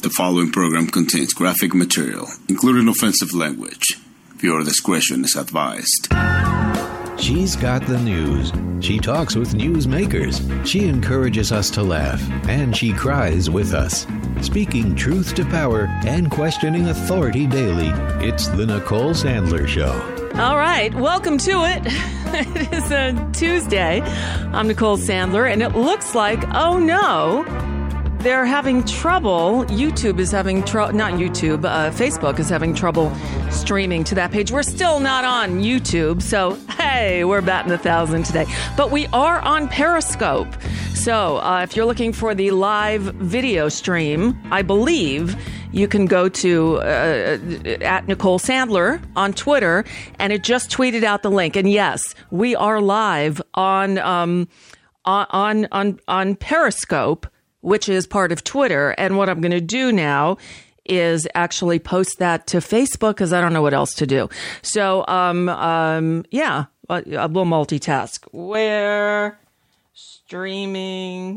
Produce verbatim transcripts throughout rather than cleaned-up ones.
The following program contains graphic material, including offensive language. Viewer discretion is advised. She's got the news. She talks with newsmakers. She encourages us to laugh, and she cries with us. Speaking truth to power and questioning authority daily, it's the Nicole Sandler Show. All right, welcome to it. It is a Tuesday. I'm Nicole Sandler, and it looks like, oh no, they're having trouble. YouTube is having trouble, not YouTube, uh, Facebook is having trouble streaming to that page. We're still not on YouTube, so hey, we're batting a thousand today. But we are on Periscope. So uh, if you're looking for the live video stream, I believe you can go to uh, at Nicole Sandler on Twitter, and it just tweeted out the link. And yes, we are live on um, on on on Periscope, which is part of Twitter. And what I'm going to do now is actually post that to Facebook because I don't know what else to do. So, um, um, yeah, uh, we'll multitask. Where streaming?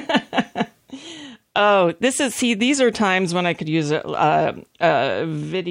Oh, this is, see, these are times when I could use a, uh, a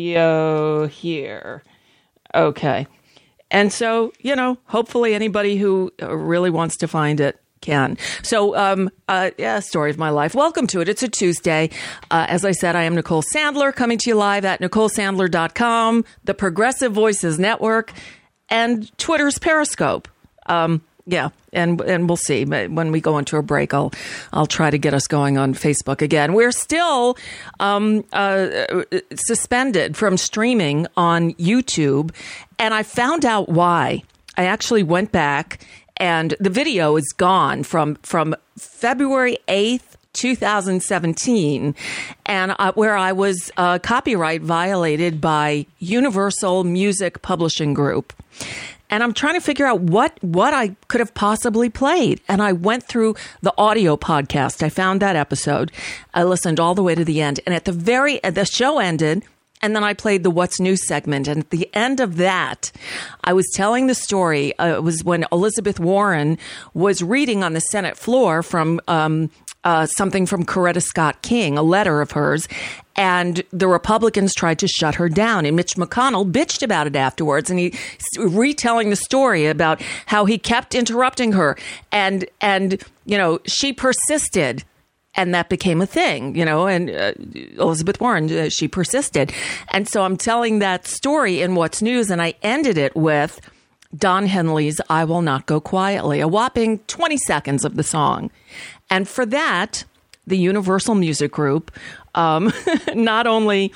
video here. Okay. And so, you know, hopefully anybody who really wants to find it can. So, um, uh, yeah, story of my life. Welcome to it. It's a Tuesday. Uh, as I said, I am Nicole Sandler, coming to you live at nicole sandler dot com, the Progressive Voices Network, and Twitter's Periscope. Um, yeah, and and we'll see. When we go into a break, I'll I'll try to get us going on Facebook again. We're still um, uh, suspended from streaming on YouTube, and I found out why. I actually went back, and the video is gone from from February eighth, twenty seventeen, and uh, where I was uh, copyright violated by Universal Music Publishing Group. And I'm trying to figure out what, what I could have possibly played. And I went through the audio podcast. I found that episode. I listened all the way to the end. And at the very, the show ended. And then I played the What's New segment. And at the end of that, I was telling the story. Uh, it was when Elizabeth Warren was reading on the Senate floor from um, uh, something from Coretta Scott King, a letter of hers. And the Republicans tried to shut her down. And Mitch McConnell bitched about it afterwards. And he retelling the story about how he kept interrupting her. And, and you know, she persisted. And that became a thing, you know, and uh, Elizabeth Warren, uh, she persisted. And so I'm telling that story in What's News, and I ended it with Don Henley's I Will Not Go Quietly, a whopping twenty seconds of the song. And for that, the Universal Music Group um, not only,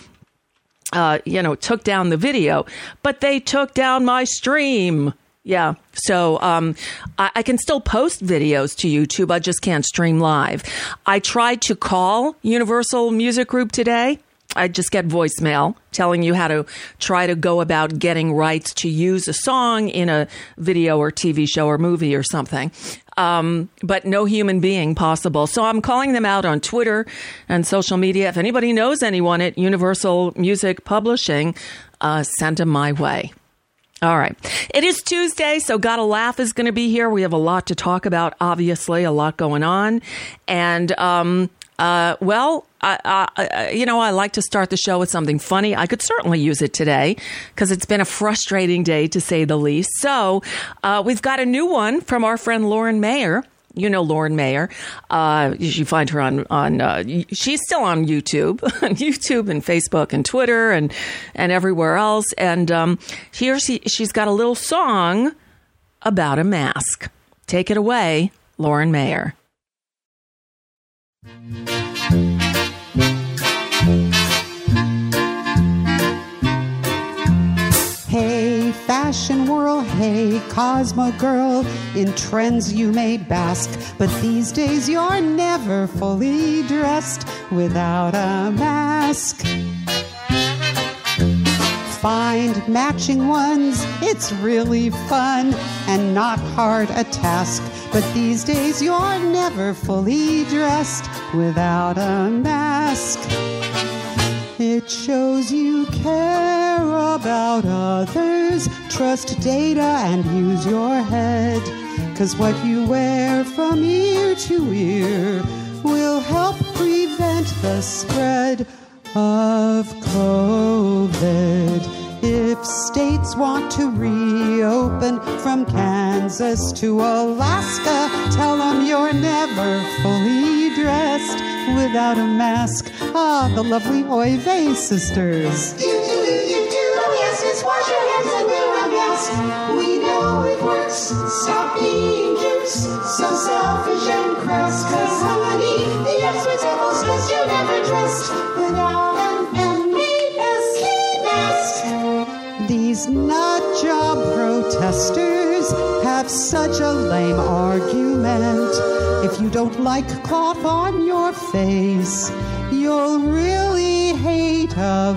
uh, you know, took down the video, but they took down my stream. Yeah. So um, I, I can still post videos to YouTube. I just can't stream live. I tried to call Universal Music Group today. I just get voicemail telling you how to try to go about getting rights to use a song in a video or T V show or movie or something. Um, but no human being possible. So I'm calling them out on Twitter and social media. If anybody knows anyone at Universal Music Publishing, uh, send them my way. All right. It is Tuesday, so Gotta Laugh is going to be here. We have a lot to talk about, obviously, a lot going on. And, um, uh, well, I, I, you know, I like to start the show with something funny. I could certainly use it today because it's been a frustrating day, to say the least. So uh, we've got a new one from our friend Lauren Mayer. You know Lauren Mayer. Uh, you should find her on, on uh, she's still on YouTube, on YouTube and Facebook and Twitter and, and everywhere else. And um, here she, she's got a little song about a mask. Take it away, Lauren Mayer. Hey, fashion world, hey, Cosmo girl, in trends you may bask, but these days you're never fully dressed without a mask. Find matching ones, it's really fun and not hard a task, but these days you're never fully dressed without a mask. It shows you care about others, trust data and use your head, 'cause what you wear from ear to ear will help prevent the spread of COVID. If states want to reopen from Kansas to Alaska, tell them you're never fully dressed without a mask. Ah, the lovely Oy Vey sisters. Do, do, do, do, do. Oh, yes, yes, wash your hands and wear a mask. We know it works. Stop being jerks. So selfish and crass. Cause, honey, the experts have all stressed you're never dressed without an M A S K mask. These nut job protesters have such a lame argument. If you don't like cloth on your face, you'll really hate a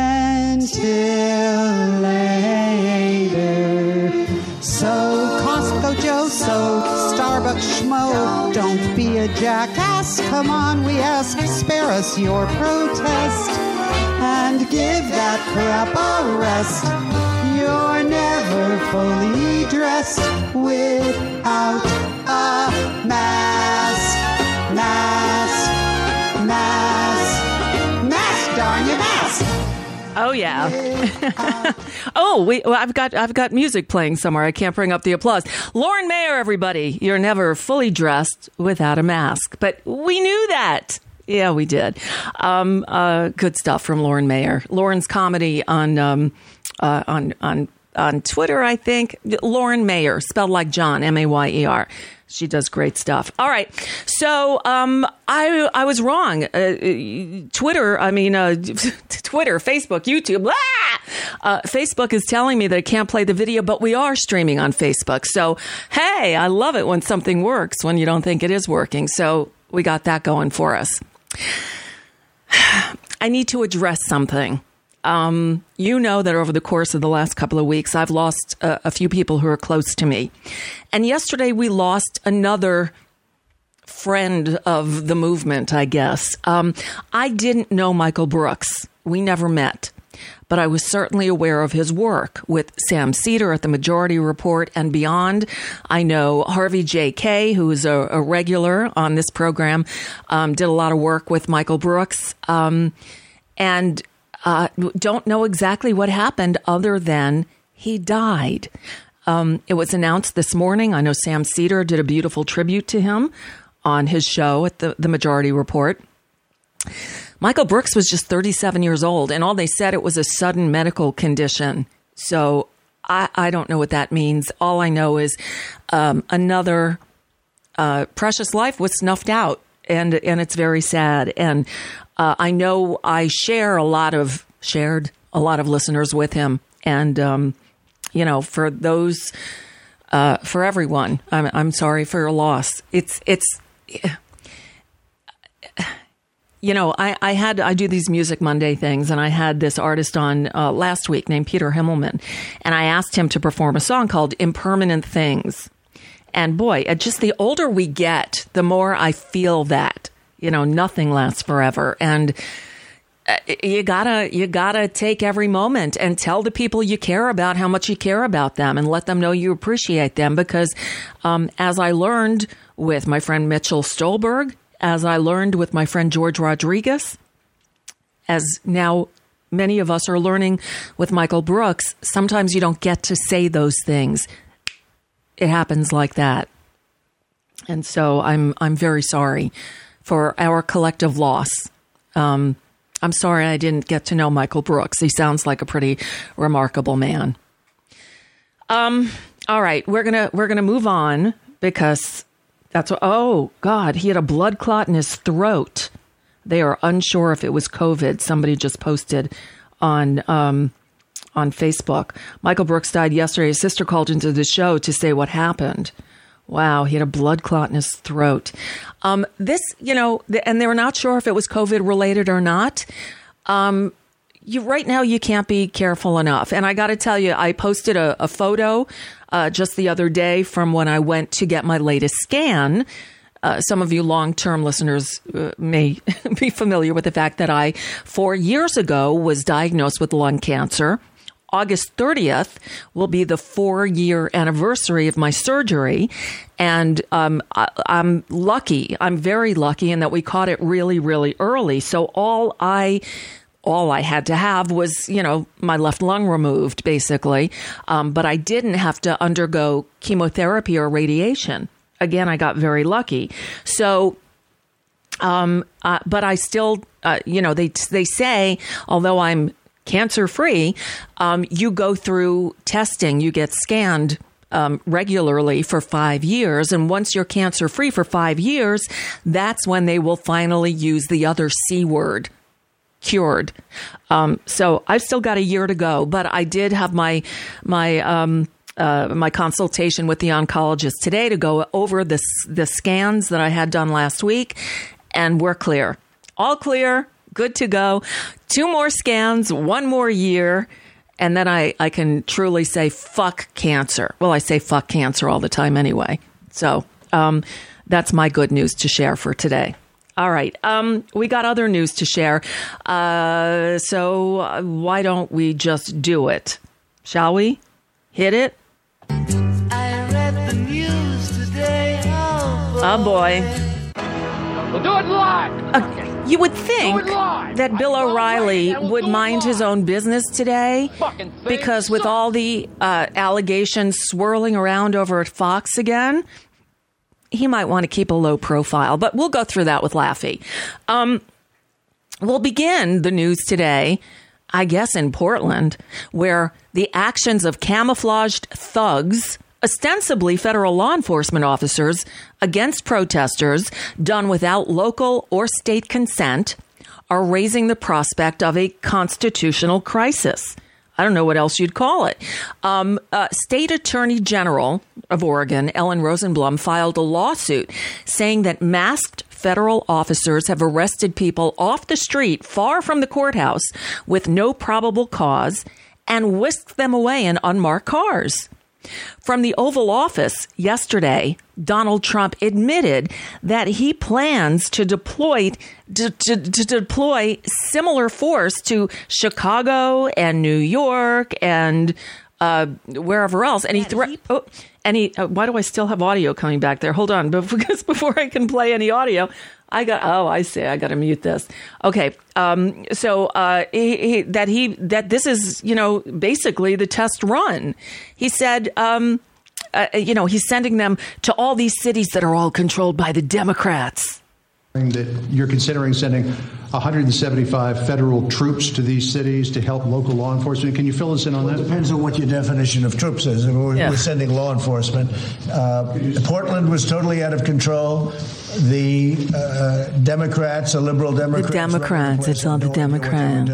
ventilator. So Costco Joe, so Starbucks Schmo, don't be a jackass. Come on, we ask, spare us your protest and give that crap a rest. You're never fully dressed without a mask. Mask, mask, mask, darn your mask. Oh yeah. oh, we, well, I've got I've got music playing somewhere. I can't bring up the applause. Lauren Mayer, everybody. You're never fully dressed without a mask. But we knew that. Yeah, we did. Um, uh, good stuff from Lauren Mayer. Lauren's comedy on um, uh, on on on Twitter, I think. Lauren Mayer, spelled like John, M A Y E R. She does great stuff. All right. So um, I I was wrong. Uh, Twitter, I mean, uh, Twitter, Facebook, YouTube. Ah! Uh, Facebook is telling me that I can't play the video, but we are streaming on Facebook. So, hey, I love it when something works when you don't think it is working. So we got that going for us. I need to address something. Um, you know that over the course of the last couple of weeks, I've lost a, a few people who are close to me. And yesterday we lost another friend of the movement, I guess. Um, I didn't know Michael Brooks. We never met. But I was certainly aware of his work with Sam Seder at the Majority Report and beyond. I know Harvey J. Kaye, who is a, a regular on this program, um, did a lot of work with Michael Brooks. Um, and Uh, don't know exactly what happened other than he died. Um, it was announced this morning. I know Sam Seder did a beautiful tribute to him on his show at the, the Majority Report. Michael Brooks was just thirty-seven years old, and all they said it was a sudden medical condition. So I, I don't know what that means. All I know is um, another uh, precious life was snuffed out, and and it's very sad. And Uh, I know I share a lot of shared a lot of listeners with him. And, um, you know, for those, uh, for everyone, I'm, I'm sorry for your loss. It's, it's, you know, I, I had, I do these Music Monday things, and I had this artist on uh, last week named Peter Himmelman, and I asked him to perform a song called Impermanent Things. And boy, just the older we get, the more I feel that. You know, nothing lasts forever. And you gotta, you gotta take every moment and tell the people you care about how much you care about them and let them know you appreciate them. Because um, as I learned with my friend Mitchell Stolberg, as I learned with my friend George Rodriguez, as now many of us are learning with Michael Brooks, sometimes you don't get to say those things. It happens like that. And so I'm, I'm very sorry for our collective loss. Um, I'm sorry I didn't get to know Michael Brooks. He sounds like a pretty remarkable man. Um, all right, we're gonna we're gonna move on because that's what. Oh God, he had a blood clot in his throat. They are unsure if it was COVID. Somebody just posted on um, on Facebook. Michael Brooks died yesterday. His sister called into the show to say what happened. Wow, he had a blood clot in his throat. Um, this, you know, and they were not sure if it was COVID related or not. Um, you right now, you can't be careful enough. And I got to tell you, I posted a, a photo uh, just the other day from when I went to get my latest scan. Uh, some of you long-term listeners uh, may be familiar with the fact that I, four years ago, was diagnosed with lung cancer. August thirtieth will be the four-year anniversary of my surgery. And um, I, I'm lucky. I'm very lucky in that we caught it really, really early. So all I... All I had to have was, you know, my left lung removed, basically. Um, but I didn't have to undergo chemotherapy or radiation. Again, I got very lucky. So, um, uh, but I still, uh, you know, they they say, although I'm cancer free, um, you go through testing, you get scanned Um, regularly for five years. And once you're cancer free for five years, that's when they will finally use the other C word. Cured. Um, so I've still got a year to go, but I did have my my um, uh, my consultation with the oncologist today to go over the the scans that I had done last week, and we're clear, all clear, good to go. Two more scans, one more year, and then I I can truly say fuck cancer. Well, I say fuck cancer all the time anyway. So um, that's my good news to share for today. All right. Um, we got other news to share. Uh, so uh, why don't we just do it? Shall we? Hit it? I read the news today. Oh, boy. Oh, boy. We'll do it live. Uh, you would think that Bill O'Reilly would mind his own business today because with all the uh, allegations swirling around over at Fox again, he might want to keep a low profile, but we'll go through that with Laffy. Um, we'll begin the news today, I guess, in Portland, where the actions of camouflaged thugs, ostensibly federal law enforcement officers, against protesters done without local or state consent are raising the prospect of a constitutional crisis. I don't know what else you'd call it. Um, uh, State Attorney General of Oregon, Ellen Rosenblum, filed a lawsuit saying that masked federal officers have arrested people off the street far from the courthouse with no probable cause and whisked them away in unmarked cars. From the Oval Office yesterday, Donald Trump admitted that he plans to deploy to, to, to deploy similar force to Chicago and New York and uh, wherever else. And he thre- oh, and he. Uh, why do I still have audio coming back there? Hold on, because before I can play any audio, I got. Oh, I see. I got to mute this. Okay. Um, so uh, he, he, that he that this is, you know, basically the test run. He said, um, uh, you know, he's sending them to all these cities that are all controlled by the Democrats. That you're considering sending one hundred seventy-five federal troops to these cities to help local law enforcement. Can you fill us in on well, that? It depends on what your definition of troops is. We're, yeah. we're sending law enforcement. Uh, Portland was totally out of control. The uh, Democrats, the liberal Democrats. The Democrats. It's all the Democrats.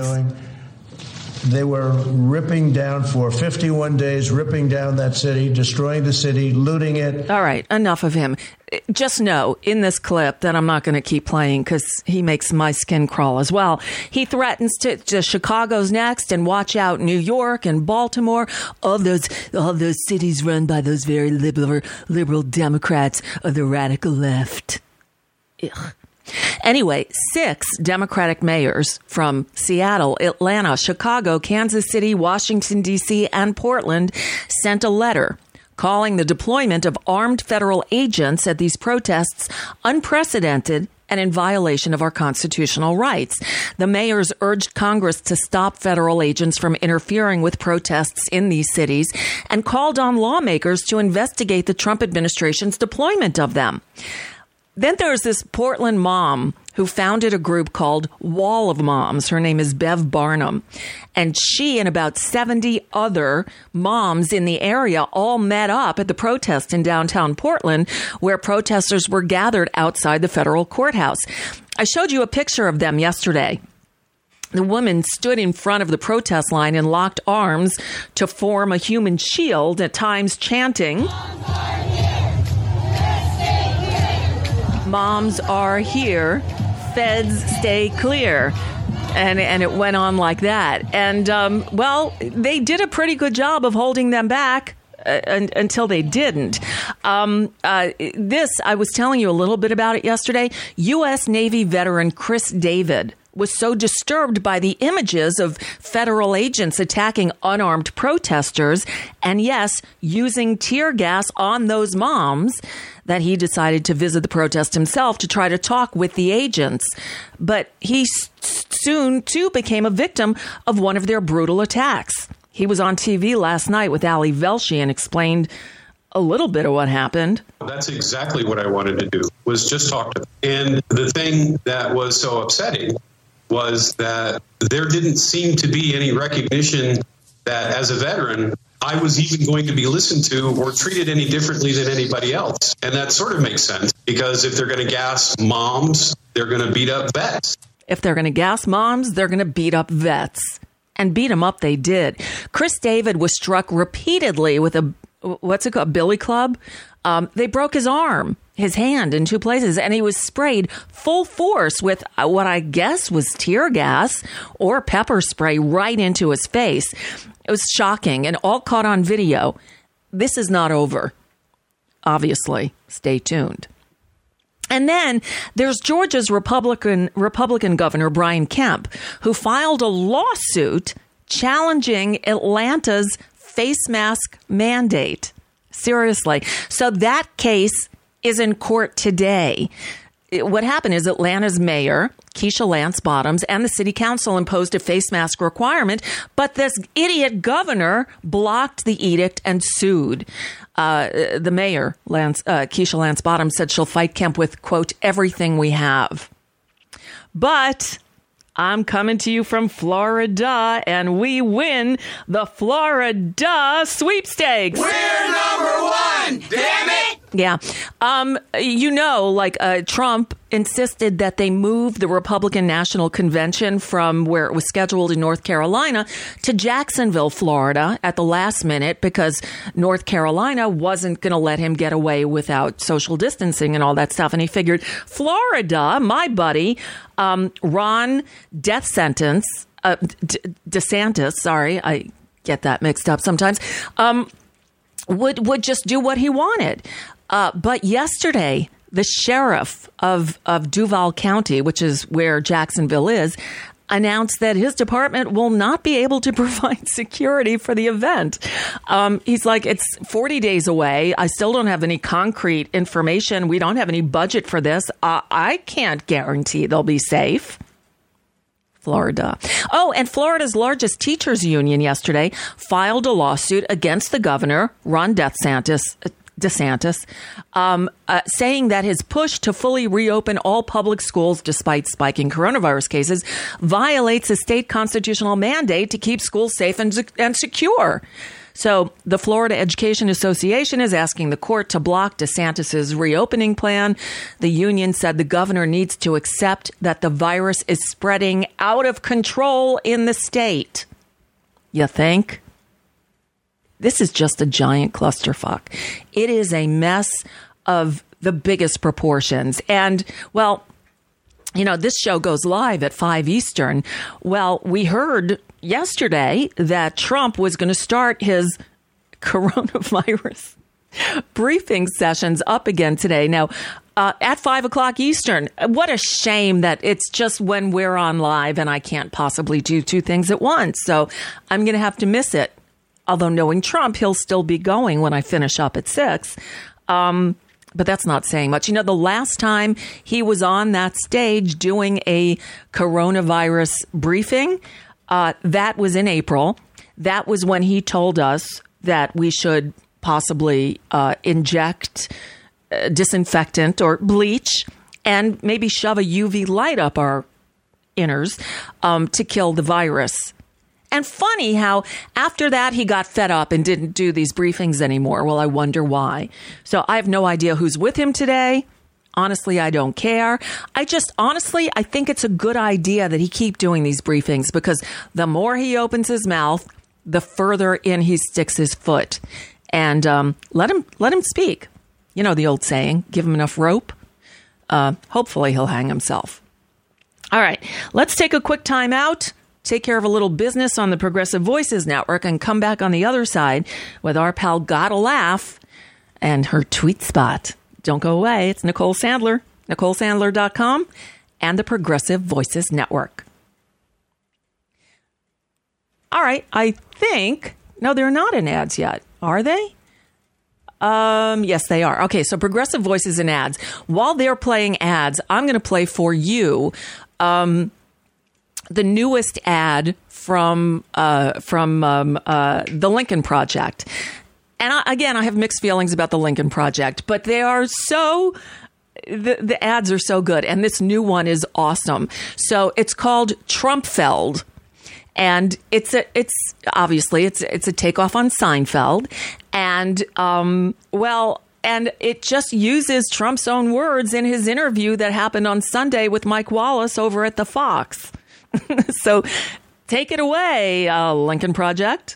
They were ripping down for fifty-one days, ripping down that city, destroying the city, looting it. All right, enough of him. Just know in this clip that I'm not going to keep playing because he makes my skin crawl as well. He threatens to, to Chicago's next, and watch out, New York and Baltimore. All those, all those cities run by those very liberal, liberal Democrats of the radical left. Ugh. Anyway, six Democratic mayors from Seattle, Atlanta, Chicago, Kansas City, Washington, D C, and Portland sent a letter calling the deployment of armed federal agents at these protests unprecedented and in violation of our constitutional rights. The mayors urged Congress to stop federal agents from interfering with protests in these cities and called on lawmakers to investigate the Trump administration's deployment of them. Then there's this Portland mom who founded a group called Wall of Moms. Her name is Bev Barnum. And she and about seventy other moms in the area all met up at the protest in downtown Portland, where protesters were gathered outside the federal courthouse. I showed you a picture of them yesterday. The woman stood in front of the protest line and locked arms to form a human shield, at times chanting, "Moms are here, feds stay clear." And and it went on like that. And, um, well, they did a pretty good job of holding them back uh, un- until they didn't. Um, uh, this, I was telling you a little bit about it yesterday. U S Navy veteran Chris David was so disturbed by the images of federal agents attacking unarmed protesters and, yes, using tear gas on those moms that he decided to visit the protest himself to try to talk with the agents. But he s- soon, too, became a victim of one of their brutal attacks. He was on T V last night with Ali Velshi and explained a little bit of what happened. That's exactly what I wanted to do, was just talk to them. And the thing that was so upsetting was that there didn't seem to be any recognition that as a veteran, I was even going to be listened to or treated any differently than anybody else. And that sort of makes sense, because if they're going to gas moms, they're going to beat up vets. If they're going to gas moms, they're going to beat up vets. And beat them up they did. Chris David was struck repeatedly with a, what's it called, billy club? Um, they broke his arm, his hand in two places, and he was sprayed full force with what I guess was tear gas or pepper spray right into his face. It was shocking and all caught on video. This is not over. Obviously, stay tuned. And then there's Georgia's Republican Republican Governor Brian Kemp, who filed a lawsuit challenging Atlanta's face mask mandate. Seriously. So that case is in court today. What happened is Atlanta's mayor, Keisha Lance Bottoms, and the city council imposed a face mask requirement, but this idiot governor blocked the edict and sued. Uh, the mayor, Lance, uh, Keisha Lance Bottoms, said she'll fight Kemp with, quote, everything we have. But I'm coming to you from Florida, and we win the Florida sweepstakes. We're number one, damn it! Yeah. Um, you know, like uh, Trump insisted that they move the Republican National Convention from where it was scheduled in North Carolina to Jacksonville, Florida at the last minute because North Carolina wasn't going to let him get away without social distancing and all that stuff. And he figured Florida, my buddy, um, Ron Death Sentence, uh, D- DeSantis, sorry, I get that mixed up sometimes, um, would would just do what he wanted. Uh, but yesterday, the sheriff of, of Duval County, which is where Jacksonville is, announced that his department will not be able to provide security for the event. Um, he's like, it's forty days away. I still don't have any concrete information. We don't have any budget for this. Uh, I can't guarantee they'll be safe. Florida. Oh, and Florida's largest teachers union yesterday filed a lawsuit against the governor, Ron DeSantis, DeSantis, um, uh, saying that his push to fully reopen all public schools despite spiking coronavirus cases violates a state constitutional mandate to keep schools safe and, and secure. So the Florida Education Association is asking the court to block DeSantis's reopening plan. The union said the governor needs to accept that the virus is spreading out of control in the state. You think? This is just a giant clusterfuck. It is a mess of the biggest proportions. And, well, you know, this show goes live at five Eastern. Well, we heard yesterday that Trump was going to start his coronavirus briefing sessions up again today. Now, uh, at five o'clock Eastern. What a shame that it's just when we're on live and I can't possibly do two things at once. So I'm going to have to miss it. Although knowing Trump, he'll still be going when I finish up at six. Um, but that's not saying much. You know, the last time he was on that stage doing a coronavirus briefing, uh, that was in April. That was when he told us that we should possibly uh, inject uh, disinfectant or bleach and maybe shove a U V light up our inners um, to kill the virus. And funny how after that he got fed up and didn't do these briefings anymore. Well, I wonder why. So I have no idea who's with him today. Honestly, I don't care. I just honestly, I think it's a good idea that he keep doing these briefings because the more he opens his mouth, the further in he sticks his foot. And um, let him let him speak. You know the old saying, give him enough rope. Uh, hopefully he'll hang himself. All right, let's take a quick time out. Take care of a little business on the Progressive Voices Network and come back on the other side with our pal Gotta Laugh and her tweet spot. Don't go away. It's Nicole Sandler, Nicole Sandler dot com and the Progressive Voices Network. All right. I think, no, they're not in ads yet. Are they? Um, yes, they are. Okay, so Progressive Voices and ads. While they're playing ads, I'm going to play for you um, the newest ad from uh, from um, uh, the Lincoln Project. And I, again, I have mixed feelings about the Lincoln Project, but they are so... The, the ads are so good, and this new one is awesome. So it's called Trumpfeld. And it's a, it's obviously it's it's a takeoff on Seinfeld, and um, well, and it just uses Trump's own words in his interview that happened on Sunday with Mike Wallace over at the Fox. So, take it away, uh, Lincoln Project.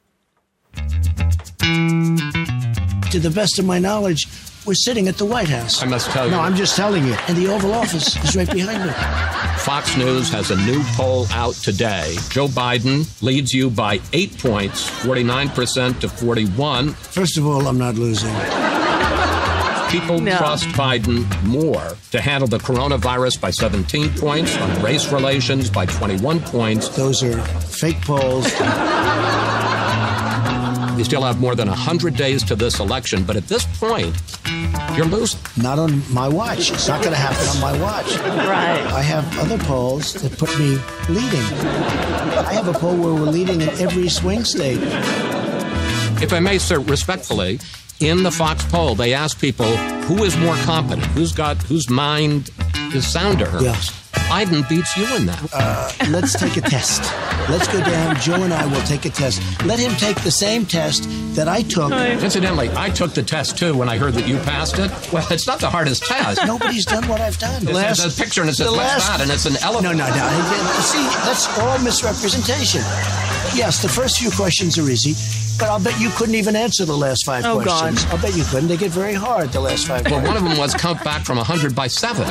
To the best of my knowledge, we're sitting at the White House. I must tell you. No, I'm just telling you. And the Oval Office is right behind me. Fox News has a new poll out today. Joe Biden leads you by eight points, forty-nine percent to forty-one. First of all, I'm not losing. People no. trust Biden more to handle the coronavirus by seventeen points, on race relations by twenty-one points. Those are fake polls. We still have more than one hundred days to this election, but at this point, you're losing. Not on my watch. It's not going to happen on my watch. Right. I have other polls that put me leading. I have a poll where we're leading in every swing state. If I may, sir, respectfully, in the Fox poll, they asked people who is more competent, who's got, whose mind is sounder. Yes. Biden beats you in that. Uh, let's take a test. Let's go down. Joe and I will take a test. Let him take the same test that I took. Incidentally, I took the test, too, when I heard that you passed it. Well, it's not the hardest test. Nobody's done what I've done. The last, there's a picture, and it says, what's that? And it's an elephant. No, no, no. See, that's all misrepresentation. Yes, the first few questions are easy, but I'll bet you couldn't even answer the last five oh, questions. God. I'll bet you couldn't. They get very hard, the last five Well, questions. one of them was count back from one hundred by seven.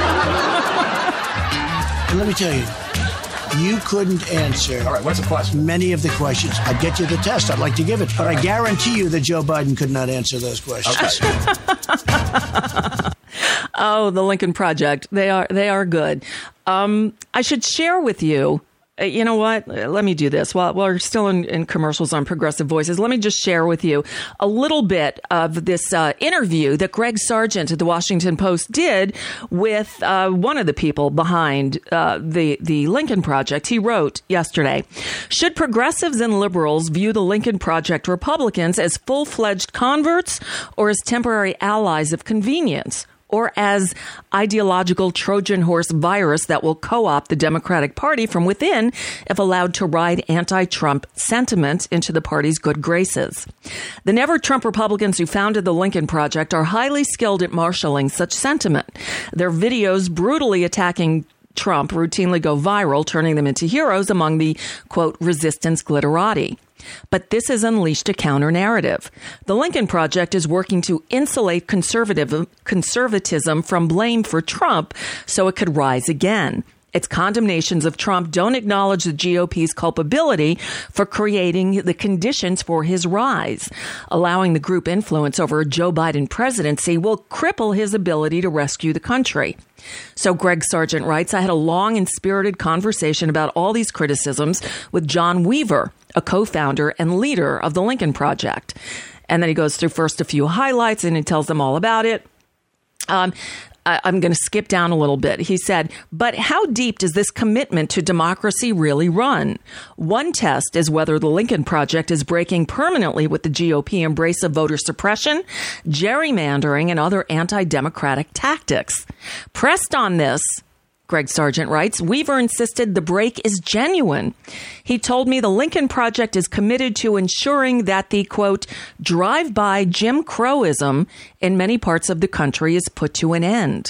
And let me tell you, you couldn't answer All right, what's the question? many of the questions. I'd get you the test. I'd like to give it. But I guarantee you that Joe Biden could not answer those questions. Okay. Oh, the Lincoln Project. They are they are good. Um, I should share with you. Uh, you know what? Let me do this. While, while we're still in, in commercials on Progressive Voices, let me just share with you a little bit of this uh, interview that Greg Sargent at the Washington Post did with uh, one of the people behind uh, the, the Lincoln Project. He wrote yesterday, should progressives and liberals view the Lincoln Project Republicans as full-fledged converts or as temporary allies of convenience? Or as ideological Trojan horse virus that will co-opt the Democratic Party from within if allowed to ride anti-Trump sentiment into the party's good graces. The never-Trump Republicans who founded the Lincoln Project are highly skilled at marshaling such sentiment. Their videos brutally attacking Trump routinely go viral, turning them into heroes among the, quote, resistance glitterati. But this has unleashed a counter-narrative. The Lincoln Project is working to insulate conservative, conservatism from blame for Trump so it could rise again. Its condemnations of Trump don't acknowledge the G O P's culpability for creating the conditions for his rise. Allowing the group influence over a Joe Biden presidency will cripple his ability to rescue the country. So Greg Sargent writes, I had a long and spirited conversation about all these criticisms with John Weaver, a co-founder and leader of the Lincoln Project. And then he goes through first a few highlights and he tells them all about it. Um, I, I'm going to skip down a little bit. He said, but how deep does this commitment to democracy really run? One test is whether the Lincoln Project is breaking permanently with the G O P embrace of voter suppression, gerrymandering, and other anti-democratic tactics. Pressed on this, Greg Sargent writes, Weaver insisted the break is genuine. He told me the Lincoln Project is committed to ensuring that the, quote, drive-by Jim Crowism in many parts of the country is put to an end.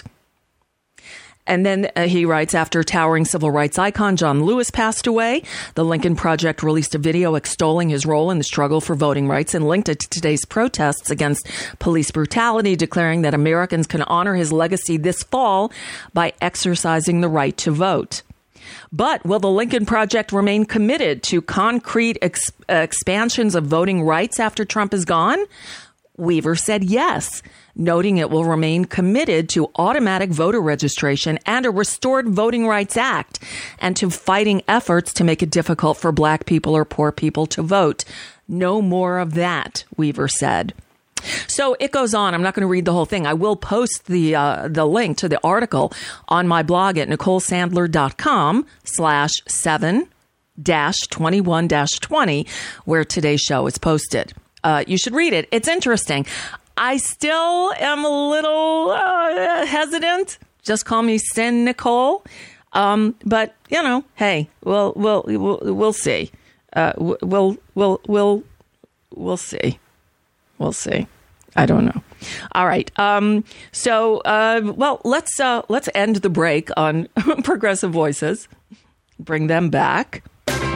And then uh, he writes, after towering civil rights icon John Lewis passed away, the Lincoln Project released a video extolling his role in the struggle for voting rights and linked it to today's protests against police brutality, declaring that Americans can honor his legacy this fall by exercising the right to vote. But will the Lincoln Project remain committed to concrete ex- uh, expansions of voting rights after Trump is gone? Weaver said yes, noting it will remain committed to automatic voter registration and a restored Voting Rights Act, and to fighting efforts to make it difficult for black people or poor people to vote. No more of that, Weaver said. So it goes on. I'm not going to read the whole thing. I will post the uh, the link to the article on my blog at NicoleSandler.com slash seven dash twenty-one dash twenty, where today's show is posted. Uh, you should read it. It's interesting. I still am a little uh, hesitant. Just call me Sin Nicole. Um, but you know, hey, we'll we'll we'll, we'll see. Uh, we'll we'll we'll we'll see. We'll see. I don't know. All right. Um, so, uh, well, let's uh, let's end the break on Progressive Voices. Bring them back.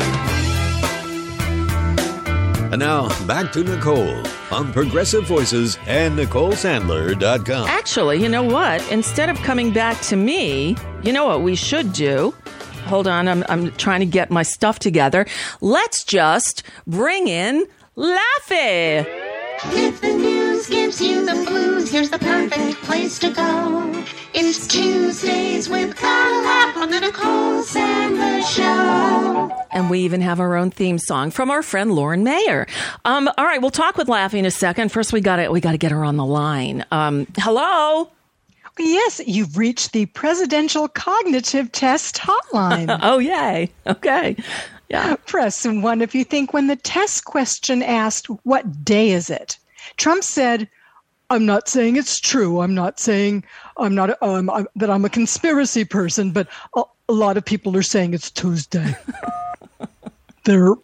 And now, back to Nicole on Progressive Voices and Nicole Sandler dot com. Actually, you know what? Instead of coming back to me, you know what we should do? Hold on, I'm, I'm trying to get my stuff together. Let's just bring in Laffy. If the news gives you the blues, here's the perfect place to go. It's Tuesdays with Gotta Laugh on the Nicole Sandler Show. And we even have our own theme song from our friend Lauren Mayer. Um, all right, we'll talk with Laffy in a second. First, we got to we got to get her on the line. Um, hello. Yes, you've reached the Presidential Cognitive Test hotline. Oh, yay. Okay. Yeah. Press one if you think when the test question asked, what day is it? Trump said, I'm not saying it's true. I'm not saying I'm not um, I'm, that I'm a conspiracy person, but a, a lot of people are saying it's Tuesday. Derp.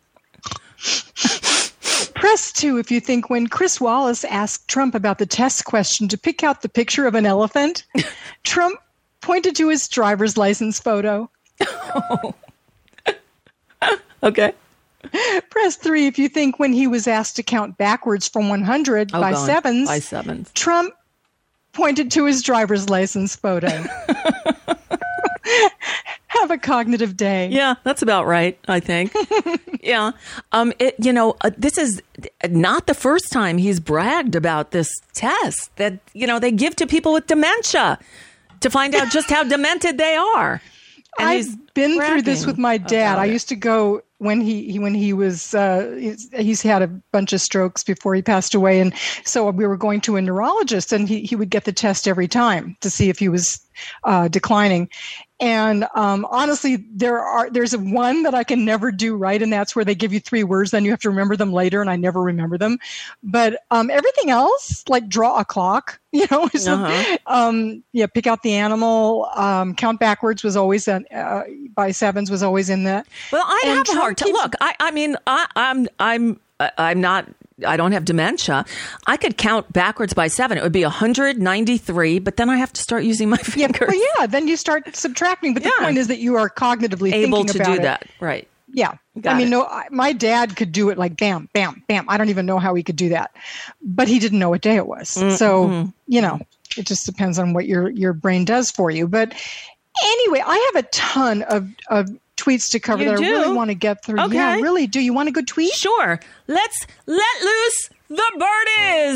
Press two if you think when Chris Wallace asked Trump about the test question to pick out the picture of an elephant, Trump pointed to his driver's license photo. Oh. Okay. Press three if you think when he was asked to count backwards from one hundred oh, by God. sevens, by sevens, Trump pointed to his driver's license photo. Have a cognitive day. Yeah, that's about right, I think. Yeah. Um, it, you know, uh, this is not the first time he's bragged about this test that, you know, they give to people with dementia to find out just how demented they are. And I've been through this with my dad. I used to go when he, he when he was uh, he's, he's had a bunch of strokes before he passed away, and so we were going to a neurologist, and he he would get the test every time to see if he was uh, declining. And um, honestly, there are there's one that I can never do right, and that's where they give you three words, then you have to remember them later, and I never remember them. But um, everything else, like draw a clock, you know, so, uh-huh. um, yeah, pick out the animal, um, count backwards was always in, uh, by sevens was always in that. Well, I and have a hard time. Look, I, I mean, I, I'm I'm I'm not. I don't have dementia. I could count backwards by seven. It would be one hundred ninety-three, but then I have to start using my fingers. Yeah, well, yeah, then you start subtracting. But the yeah. point is that you are cognitively able thinking to about do it. that, right? Yeah. Got I mean, it. no, I, my dad could do it like bam, bam, bam. I don't even know how he could do that, but he didn't know what day it was. Mm-hmm. So, you know, it just depends on what your, your brain does for you. But anyway, I have a ton of, of tweets to cover you that do? I really want to get through. Okay. Yeah, I really do. You want a good tweet? Sure. Let's let loose the birdies.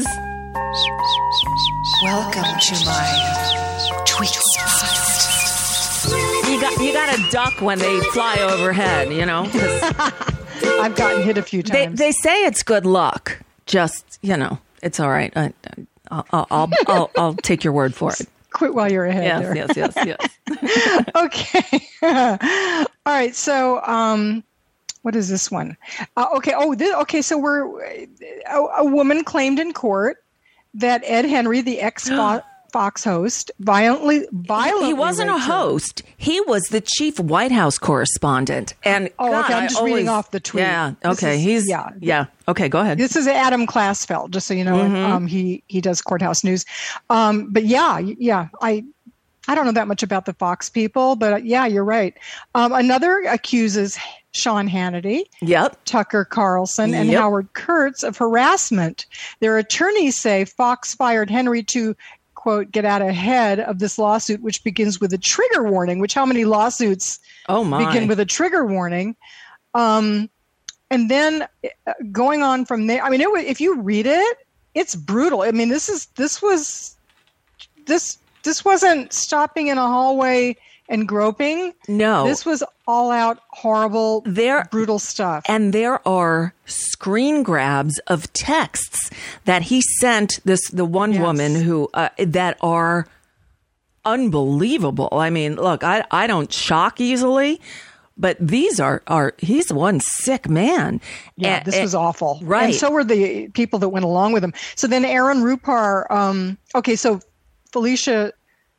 Welcome to my tweet spot. You got you got to duck when they fly overhead, you know. I've gotten hit a few times. They, they say it's good luck. Just, you know, it's all right. I, I'll, I'll, I'll, I'll take your word for it. Quit while you're ahead. Yes, there. yes, yes, yes. Okay. All right. So, um, what is this one? Uh, okay. Oh, this, okay. So we're a, a woman claimed in court that Ed Henry, the ex Fox host, violently, violently. He wasn't a host. Her. He was the chief White House correspondent. And oh, God, okay. I'm just always, reading off the tweet. Yeah. Okay. Is, He's yeah. Yeah. Okay. Go ahead. This is Adam Klasfeld, just so you know. Mm-hmm. Um, he he does courthouse news. Um, but yeah, yeah. I I don't know that much about the Fox people, but yeah, you're right. Um, another accuses Sean Hannity, yep, Tucker Carlson, and yep. Howard Kurtz of harassment. Their attorneys say Fox fired Henry to, quote, get out ahead of this lawsuit, which begins with a trigger warning, which how many lawsuits oh my. begin with a trigger warning? Um, and then uh, going on from there, I mean, it, if you read it, it's brutal. I mean, this is this was this this wasn't stopping in a hallway and groping. No. This was all out horrible, there, brutal stuff. And there are screen grabs of texts that he sent this the one yes. woman who uh, that are unbelievable. I mean, look, I I don't shock easily, but these are are he's one sick man. Yeah, and, this was awful. Right. And so were the people that went along with him. So then Aaron Rupar, um, okay, so Felicia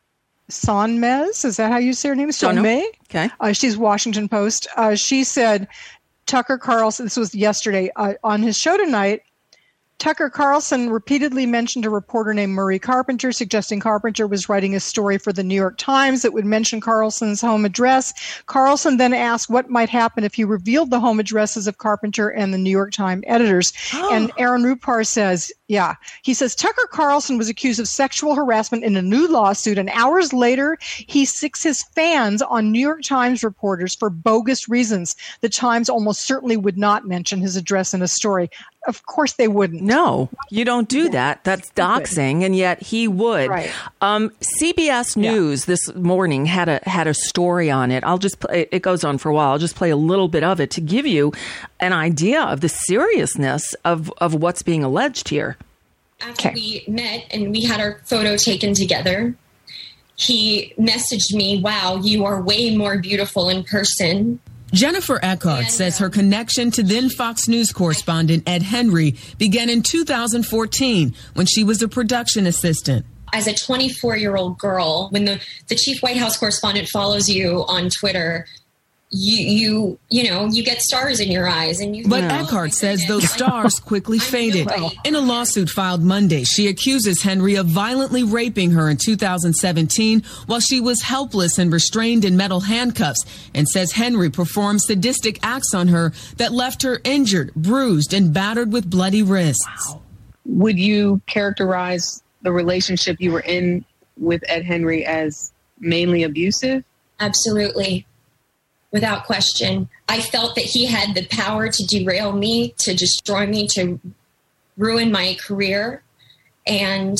Sonmez, is that how you say her name? Sonmez? Okay. Uh, she's Washington Post. Uh, she said Tucker Carlson, this was yesterday, uh, on his show tonight, Tucker Carlson repeatedly mentioned a reporter named Murray Carpenter, suggesting Carpenter was writing a story for the New York Times that would mention Carlson's home address. Carlson then asked what might happen if he revealed the home addresses of Carpenter and the New York Times editors. Oh. And Aaron Rupar says, yeah, he says Tucker Carlson was accused of sexual harassment in a new lawsuit, and hours later, he sicks his fans on New York Times reporters for bogus reasons. The Times almost certainly would not mention his address in a story. Of course they wouldn't. No, you don't do that. That's doxing, and yet he would. Right. Um, C B S News yeah. this morning had a had a story on it. I'll just play, it goes on for a while. I'll just play a little bit of it to give you an idea of the seriousness of, of what's being alleged here. After we met and we had our photo taken together, he messaged me, "Wow, you are way more beautiful in person." Jennifer Eckhart and, says her connection to then Fox News correspondent Ed Henry began in two thousand fourteen when she was a production assistant. As a twenty-four-year-old girl, when the, the chief White House correspondent follows you on Twitter, you you you know, you get stars in your eyes. and you. But oh, Eckhart says those stars quickly faded. In a lawsuit filed Monday, she accuses Henry of violently raping her in two thousand seventeen while she was helpless and restrained in metal handcuffs, and says Henry performed sadistic acts on her that left her injured, bruised, and battered with bloody wrists. Wow. Would you characterize the relationship you were in with Ed Henry as mainly abusive? Absolutely. Without question. I felt that he had the power to derail me, to destroy me, to ruin my career. And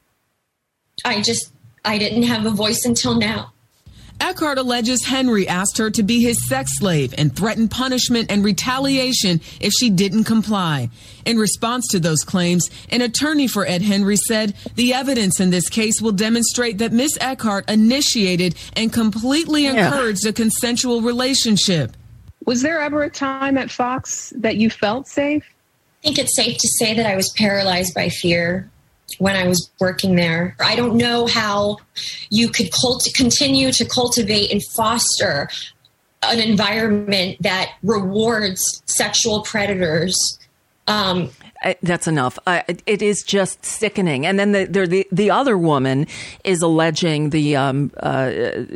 I just, I didn't have a voice until now. Eckhart alleges Henry asked her to be his sex slave and threatened punishment and retaliation if she didn't comply. In response to those claims, an attorney for Ed Henry said the evidence in this case will demonstrate that Miss Eckhart initiated and completely yeah. encouraged a consensual relationship. Was there ever a time at Fox that you felt safe? I think it's safe to say that I was paralyzed by fear when I was working there. I don't know how you could cult- continue to cultivate and foster an environment that rewards sexual predators. Um, That's enough. Uh, it is just sickening. And then the, the the other woman is alleging the um, uh,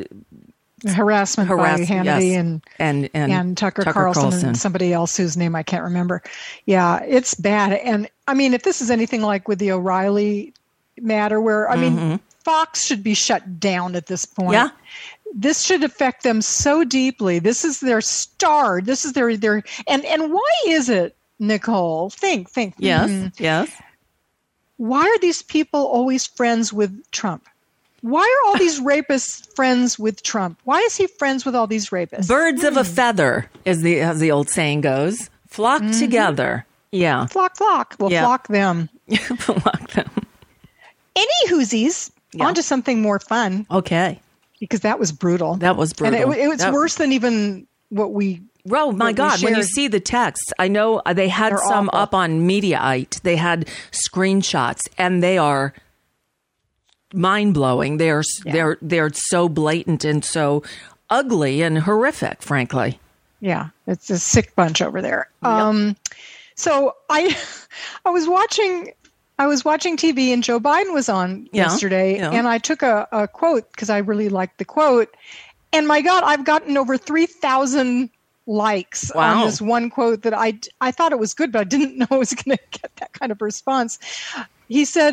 harassment, harassment by Hannity yes. and, and, and and Tucker, Tucker Carlson, Carlson and somebody else whose name I can't remember. Yeah, it's bad. And I mean, if this is anything like with the O'Reilly matter, where I mm-hmm. mean, Fox should be shut down at this point. Yeah. This should affect them so deeply. This is their star. This is their their and and why is it, Nicole? Think, think. Yes, mm-hmm. yes. Why are these people always friends with Trump? Why are all these rapists friends with Trump? Why is he friends with all these rapists? Birds mm. of a feather, as the as the old saying goes. Flock mm-hmm. together. Yeah. Flock, flock. Well, yeah. flock them. Flock them. Any whoosies, yeah. on to something more fun. Okay. Because that was brutal. That was brutal. And it, it was that, worse than even what we... Oh, my God. When you see the texts, I know they had some awful. up on Mediaite. They had screenshots, and they are mind-blowing. They are, yeah. They're, they're so blatant and so ugly and horrific, frankly. Yeah. It's a sick bunch over there. Yep. Um, so I, I was watching... I was watching T V and Joe Biden was on yeah, yesterday, yeah. and I took a, a quote because I really liked the quote. And my God, I've gotten over three thousand likes wow. on this one quote that I, I thought it was good, but I didn't know I was going to get that kind of response. He said,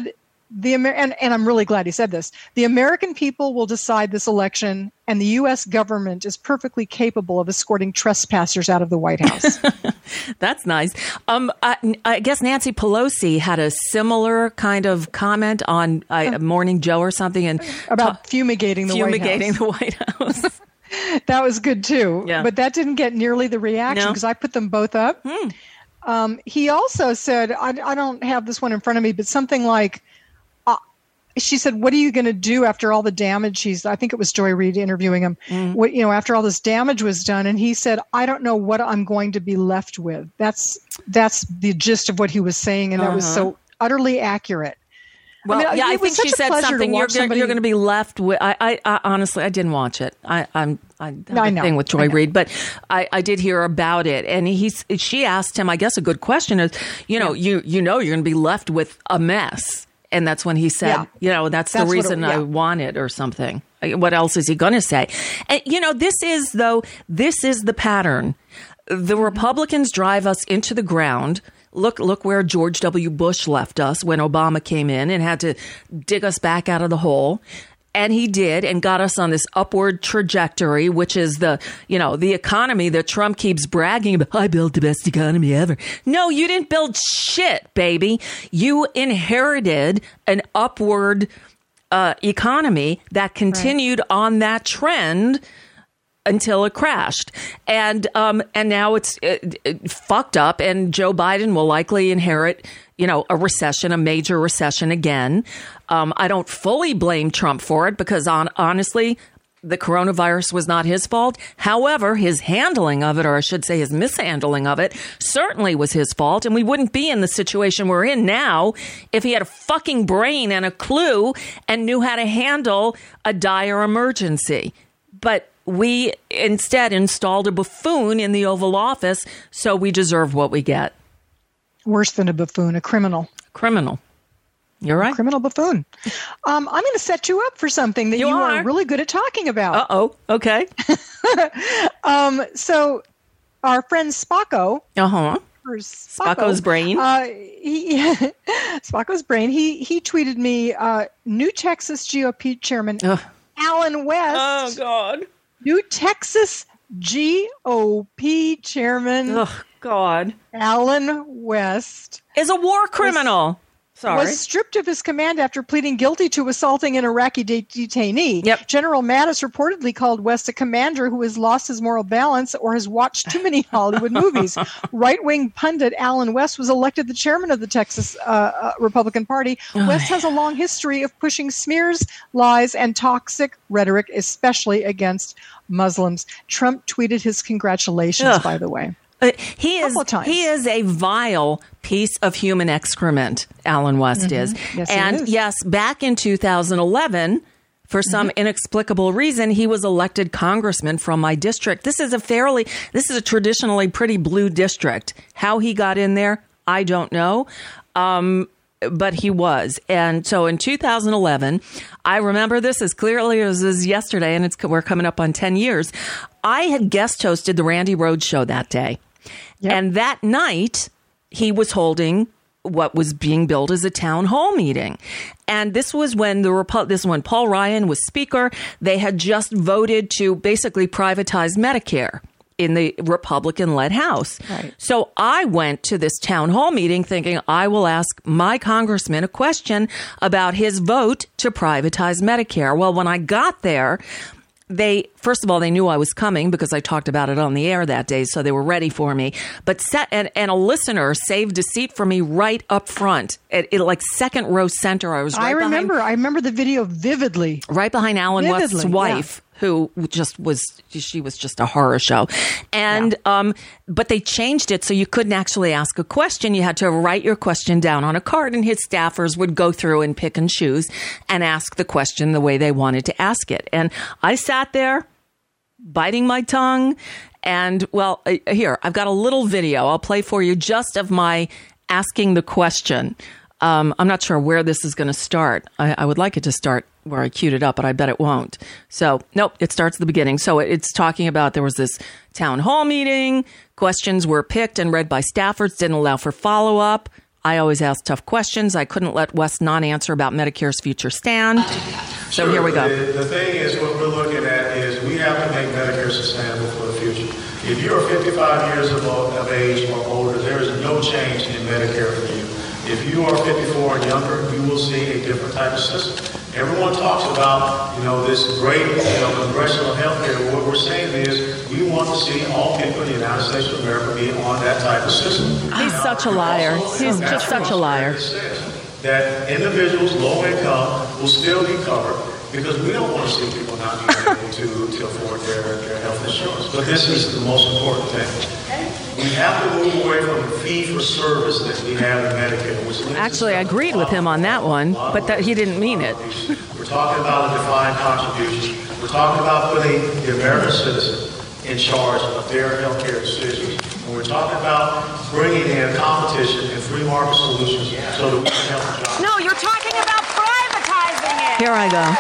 the Amer- and, and I'm really glad he said this. The American people will decide this election, and the U S government is perfectly capable of escorting trespassers out of the White House. That's nice. Um, I, I guess Nancy Pelosi had a similar kind of comment on uh, Morning Joe or something, and about ta- fumigating the fumigating White House. the White House. That was good too. Yeah. But that didn't get nearly the reaction because no. I put them both up. Hmm. Um, he also said, I, I don't have this one in front of me, but something like, uh, she said, what are you going to do after all the damage he's, I think it was Joy Reid interviewing him, mm. what, you know, after all this damage was done. And he said, I don't know what I'm going to be left with. That's, that's the gist of what he was saying. And uh-huh. that was so utterly accurate. Well, I mean, yeah, I think she said something. You're, somebody... you're going to be left with. I, I, I honestly, I didn't watch it. I, I'm, I have no, a I know. thing with Joy I Reid, but I, I did hear about it, and he's. She asked him. I guess a good question is, you know, yeah. you, you know, you're going to be left with a mess, and that's when he said, yeah. you know, that's, that's the reason it, yeah. I want it or something. What else is he going to say? And you know, this is though. This is the pattern. The Republicans drive us into the ground. Look, look where George W. Bush left us when Obama came in and had to dig us back out of the hole. And he did, and got us on this upward trajectory, which is the, you know, the economy that Trump keeps bragging about. I built the best economy ever. No, you didn't build shit, baby. You inherited an upward uh, economy that continued right. on that trend until it crashed. And um, and now it's it, it fucked up, and Joe Biden will likely inherit, you know, a recession, a major recession again. Um, I don't fully blame Trump for it because on, honestly, the coronavirus was not his fault. However, his handling of it, or I should say his mishandling of it, certainly was his fault. And we wouldn't be in the situation we're in now if he had a fucking brain and a clue and knew how to handle a dire emergency. But we instead installed a buffoon in the Oval Office, so we deserve what we get. Worse than a buffoon, a criminal. Criminal. You're right. A criminal buffoon. Um, I'm going to set you up for something that you, you are. are really good at talking about. Uh-oh. Okay. um, so our friend Spocko. Uh-huh. Spocko, Spocko's brain. Uh, he, Spocko's brain. He, he tweeted me, uh, new Texas G O P chairman Ugh. Allen West. Oh, God. New Texas G O P chairman. Oh, God. Allen West. Is a war criminal. Was, Sorry. Was stripped of his command after pleading guilty to assaulting an Iraqi de- detainee. Yep. General Mattis reportedly called West a commander who has lost his moral balance or has watched too many Hollywood movies. Right-wing pundit Allen West was elected the chairman of the Texas uh, uh, Republican Party. West has a long history of pushing smears, lies, and toxic rhetoric, especially against Muslims. Trump tweeted his congratulations, Ugh. by the way. Uh, he is he is a vile piece of human excrement, Allen West mm-hmm. is. Yes, and he is. yes, back in two thousand eleven, for some mm-hmm. inexplicable reason, he was elected congressman from my district. This is a fairly, this is a traditionally pretty blue district. How he got in there, I don't know. Um, but he was. And so in two thousand eleven, I remember this as clearly as, as yesterday, and it's we're coming up on ten years. I had guest hosted the Randy Rhoads show that day. Yep. And that night, he was holding what was being billed as a town hall meeting. And this was when the Repu- this when Paul Ryan was speaker. They had just voted to basically privatize Medicare in the Republican-led House. Right. So I went to this town hall meeting thinking I will ask my congressman a question about his vote to privatize Medicare. Well, when I got there, they, first of all, they knew I was coming because I talked about it on the air that day, so they were ready for me. But set, and, and a listener saved a seat for me right up front, at, at like second row center. I was right I remember. behind, I remember the video vividly. Right behind Allen Vividly, West's wife. Yeah. Who just was, she was just a horror show. And, yeah. um, but they changed it so you couldn't actually ask a question. You had to write your question down on a card, and his staffers would go through and pick and choose and ask the question the way they wanted to ask it. And I sat there biting my tongue. And well, uh, here, I've got a little video I'll play for you just of my asking the question. Um, I'm not sure where this is going to start. I, I would like it to start where I queued it up, but I bet it won't. So, nope, it starts at the beginning. So it, it's talking about there was this town hall meeting. Questions were picked and read by staffers, didn't allow for follow-up. I always ask tough questions. I couldn't let Wes not answer about Medicare's future stand. So sure. here we go. The, the thing is, what we're looking at is we have to make Medicare sustainable for the future. If you're fifty-five years of, of age or older, there is no change in Medicare for you. If you are fifty-four and younger, you will see a different type of system. Everyone talks about, you know, this great, you know, progression of health care. What we're saying is we want to see all people in the United States of America be on that type of system. He's such a liar. He's just such a liar. That individuals, low income, will still be covered because we don't want to see people not being able to, to afford their, their health insurance. But this is the most important thing. We have to move away from the fee-for-service that we have in Medicare. Which Actually, I agreed with him on that one, but that he didn't mean it. We're talking about a defined contribution. We're talking about putting the American citizen in charge of their health care decisions. And we're talking about bringing in competition and free market solutions so that we can help the job. No, you're talking about privatizing it. Here I go.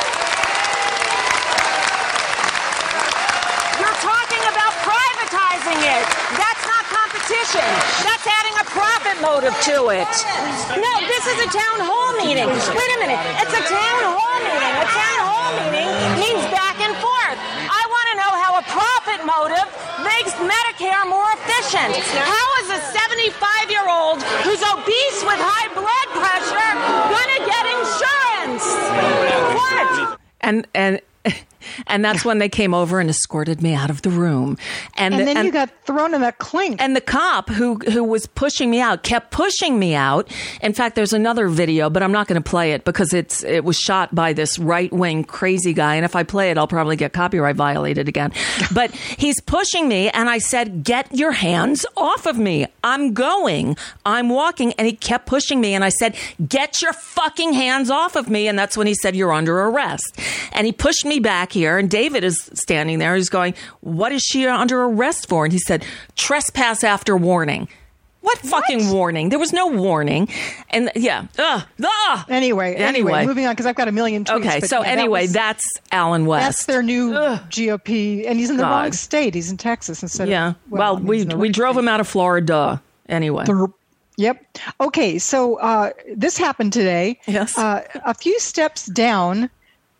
You're talking about privatizing it. That's not competition. That's adding a profit motive to it. No, this is a town hall meeting. Wait a minute. It's a town hall meeting. A town hall meeting means back and forth. I want to know how a profit motive makes Medicare more efficient. How is a seventy-five-year-old who's obese with high blood pressure going to get insurance? What? And and and that's when they came over and escorted me out of the room. And, and the, then and, you got thrown in that clink. And the cop who who was pushing me out kept pushing me out. In fact, there's another video, but I'm not going to play it because it's it was shot by this right-wing crazy guy. And if I play it, I'll probably get copyright violated again. But he's pushing me, and I said, "Get your hands off of me. I'm going. I'm walking." And he kept pushing me, and I said, "Get your fucking hands off of me." And that's when he said, "You're under arrest." And he pushed me back here, and David is standing there. He's going, "What is she under arrest for?" And he said, "Trespass after warning." What fucking what? warning? There was no warning. And yeah. Ugh, ugh. Anyway, anyway, anyway, moving on because I've got a million tweets. Okay, so yeah, anyway, that was, that's Alan West. That's their new ugh. G O P, and he's in the God. wrong state. He's in Texas instead yeah. of... Well, well we we drove state. him out of Florida anyway. The, yep. Okay, so uh, this happened today. Yes. Uh, a few steps down...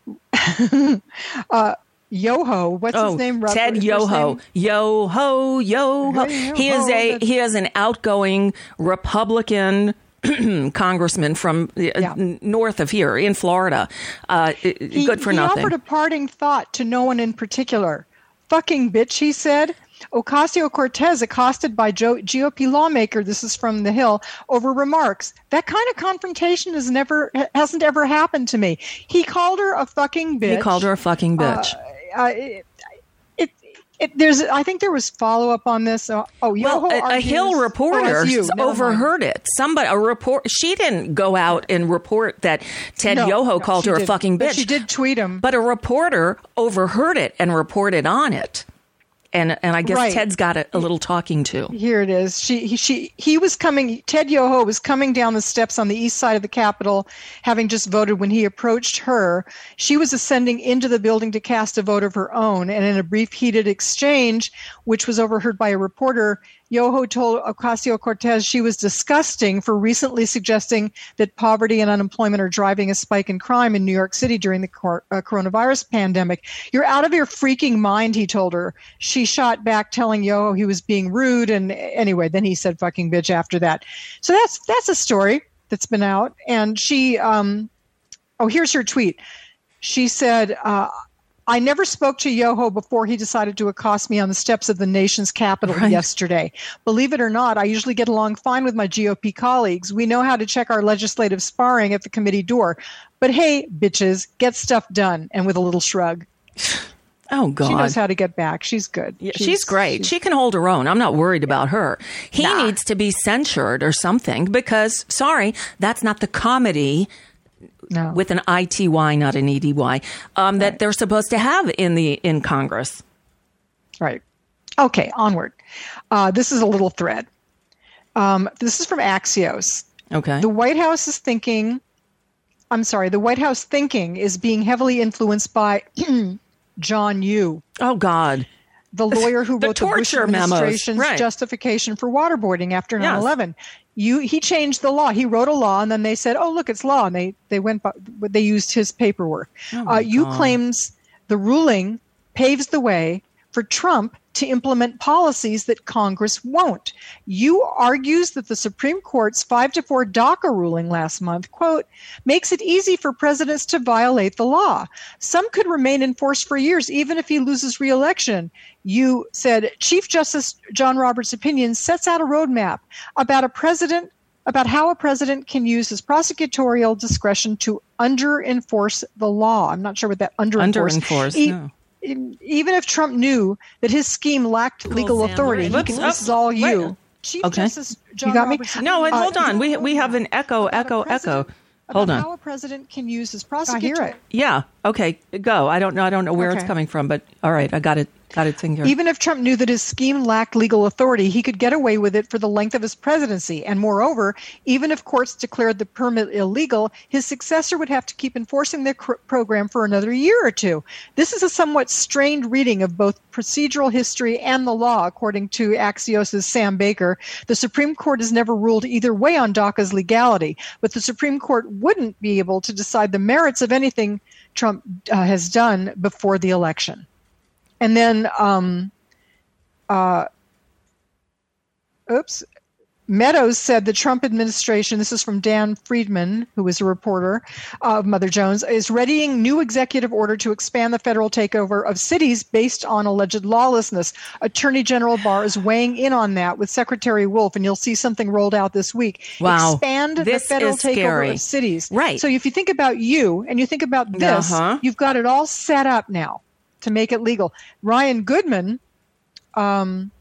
uh, Yoho, what's oh, his name? Ted his Yoho. Name? Yoho, Yoho. Hey, he is a he is an outgoing Republican congressman from the, yeah. uh, north of here in Florida. Uh, he, good for he nothing. He offered a parting thought to no one in particular. Fucking bitch, he said. Ocasio-Cortez accosted by G O P lawmaker, this is from The Hill, over remarks. That kind of confrontation has never hasn't ever happened to me. He called her a fucking bitch. He called her a fucking bitch. Uh, uh, it, it, it, there's, I think there was follow up on this. Uh, oh, Yoho well, a, argues, a Hill reporter oh, overheard it. Somebody, a report. She didn't go out and report that Ted no, Yoho no, called her did, a fucking bitch. But she did tweet him. But a reporter overheard it and reported on it. And and I guess right. Ted's got a, a little talking to. Here it is. She he, she he was coming. Ted Yoho was coming down the steps on the east side of the Capitol, having just voted. When he approached her, she was ascending into the building to cast a vote of her own. And in a brief, heated exchange, which was overheard by a reporter, Yoho told Ocasio-Cortez she was disgusting for recently suggesting that poverty and unemployment are driving a spike in crime in New York City during the cor- uh, coronavirus pandemic. You're out of your freaking mind, he told her. She shot back, telling Yoho he was being rude. And anyway, then he said fucking bitch after that. So that's that's a story that's been out. And she, um, oh, here's her tweet. She said, uh, I never spoke to Yoho before he decided to accost me on the steps of the nation's capital right. yesterday. Believe it or not, I usually get along fine with my G O P colleagues. We know how to check our legislative sparring at the committee door. But hey, bitches, get stuff done. And with a little shrug. Oh, God. She knows how to get back. She's good. Yeah, she's, she's great. She's, she can hold her own. I'm not worried about her. He nah. needs to be censured or something because, sorry, that's not the comedy No. with an I T Y, not an E D Y, um, right. that they're supposed to have in the in Congress. Right. Okay, onward. Uh, this is a little thread. Um, this is from Axios. Okay. The White House is thinking, I'm sorry, the White House thinking is being heavily influenced by John Yoo. Oh, God. the lawyer who the wrote the Bush torture memos. administration's Right. justification for waterboarding after Yes. nine eleven. You, he changed the law. He wrote a law, and then they said, "Oh, look, it's law." And they they went, by, they used his paperwork. Oh uh, my you God. claims the ruling paves the way for Trump to implement policies that Congress won't. You argues that the Supreme Court's five to four DACA ruling last month, quote, makes it easy for presidents to violate the law. Some could remain in force for years, even if he loses re-election. You said Chief Justice John Roberts' opinion sets out a roadmap about a president, about how a president can use his prosecutorial discretion to under-enforce the law. I'm not sure what that under-enforce. Under-enforce, E- no. Even if Trump knew that his scheme lacked legal authority, he can, this is all you. Wait. Chief Okay. Justice John You got me? Roberts. No, wait, uh, hold on. We we have an echo, echo, echo. Hold about on. How a president can use his prosecutorial. I hear it. Yeah. Okay. Go. I don't know. I don't know where Okay. it's coming from, but all right. I got it. Got it. Thing here. Even if Trump knew that his scheme lacked legal authority, he could get away with it for the length of his presidency. And moreover, even if courts declared the permit illegal, his successor would have to keep enforcing the cr- program for another year or two. This is a somewhat strained reading of both procedural history and the law, according to Axios' Sam Baker. The Supreme Court has never ruled either way on DACA's legality, but the Supreme Court wouldn't be able to decide the merits of anything Trump uh, has done before the election. And then, um, uh, oops, Meadows said the Trump administration, this is from Dan Friedman, who is a reporter of Mother Jones, is readying new executive order to expand the federal takeover of cities based on alleged lawlessness. Attorney General Barr is weighing in on that with Secretary Wolf, and you'll see something rolled out this week. Wow. Expand This the federal is takeover scary. of cities. Right. So if you think about you and you think about this, Uh-huh. you've got it all set up now to make it legal. Ryan Goodman, um,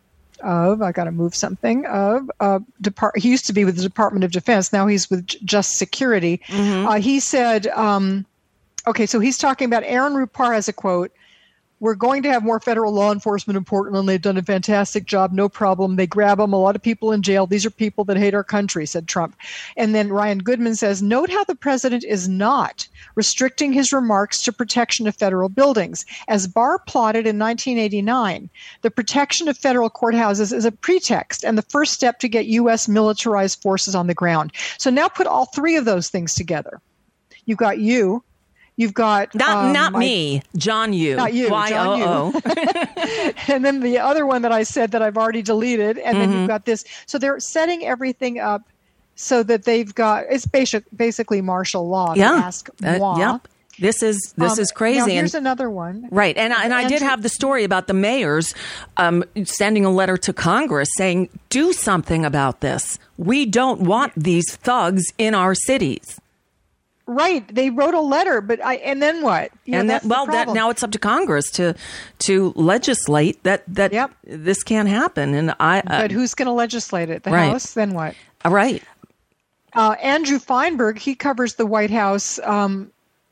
of I got to move something of uh, depart. He used to be with the Department of Defense. Now he's with J- Just Security. Mm-hmm. Uh, he said, um, okay, so he's talking about Aaron Rupar has a quote. We're going to have more federal law enforcement in Portland. They've done a fantastic job. No problem. They grab them. A lot of people in jail. These are people that hate our country, said Trump. And then Ryan Goodman says, note how the president is not restricting his remarks to protection of federal buildings. As Barr plotted in nineteen eighty-nine, the protection of federal courthouses is a pretext and the first step to get U S militarized forces on the ground. So now put all three of those things together. You've got you. You've got Not um, not my- me, John Yu. Not you, Y John O O. and then the other one that I said that I've already deleted, and then Mhm. you've got this. So they're setting everything up so that they've got it's basic, basically martial law. To Yeah. ask Uh, moi. yep. This is this Um, is crazy. Now and- here's another one. Right, and I, and I did Andrew- have the story about the mayors um, sending a letter to Congress saying, "Do something about this. We don't want these thugs in our cities." Right, they wrote a letter, but I and then what? You know, and that's that, the well, that problem. now it's up to Congress to to legislate that that this can't happen. And I, uh, But who's going to legislate it? The right. House? Then what? all right, Uh, Andrew Feinberg, he covers the White House um,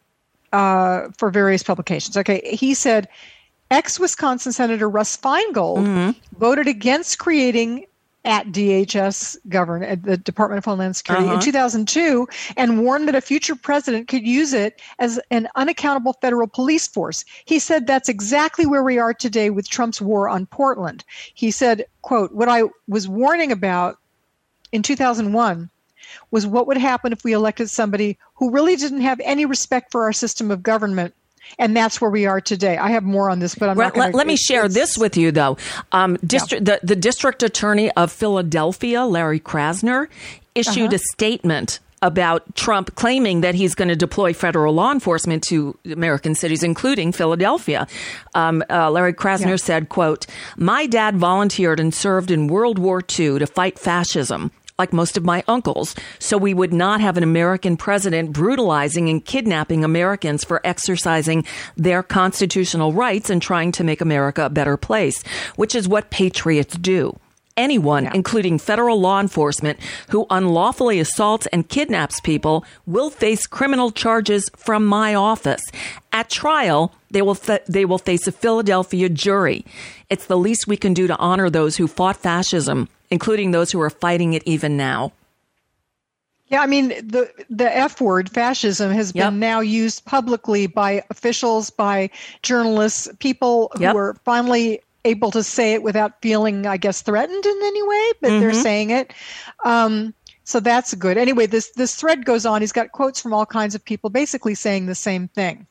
uh, for various publications. Okay, he said ex-Wisconsin Senator Russ Feingold Mm-hmm. voted against creating at D H S govern at the Department of Homeland Security Uh-huh. in two thousand two and warned that a future president could use it as an unaccountable federal police force. He said that's exactly where we are today with Trump's war on Portland. He said, quote, what I was warning about in two thousand one was what would happen if we elected somebody who really didn't have any respect for our system of government. And that's where we are today. I have more on this, but I'm Right, not going let, let me share this with you, though. Um, district, the, the district attorney of Philadelphia, Larry Krasner, issued Uh-huh. a statement about Trump claiming that he's going to deploy federal law enforcement to American cities, including Philadelphia. Um, uh, Larry Krasner Yeah. said, quote, "My dad volunteered and served in World War Two to fight fascism, like most of my uncles, so we would not have an American president brutalizing and kidnapping Americans for exercising their constitutional rights and trying to make America a better place, which is what patriots do. Anyone, including federal law enforcement, who unlawfully assaults and kidnaps people will face criminal charges from my office. At trial, they will fa- they will face a Philadelphia jury. It's the least we can do to honor those who fought fascism, including those who are fighting it even now." Yeah, I mean, the the F word, fascism, has been now used publicly by officials, by journalists, people who Yep. are finally able to say it without feeling, I guess, threatened in any way, but mm-hmm. they're saying it. Um, so that's good. Anyway, this, this thread goes on. He's got quotes from all kinds of people basically saying the same thing.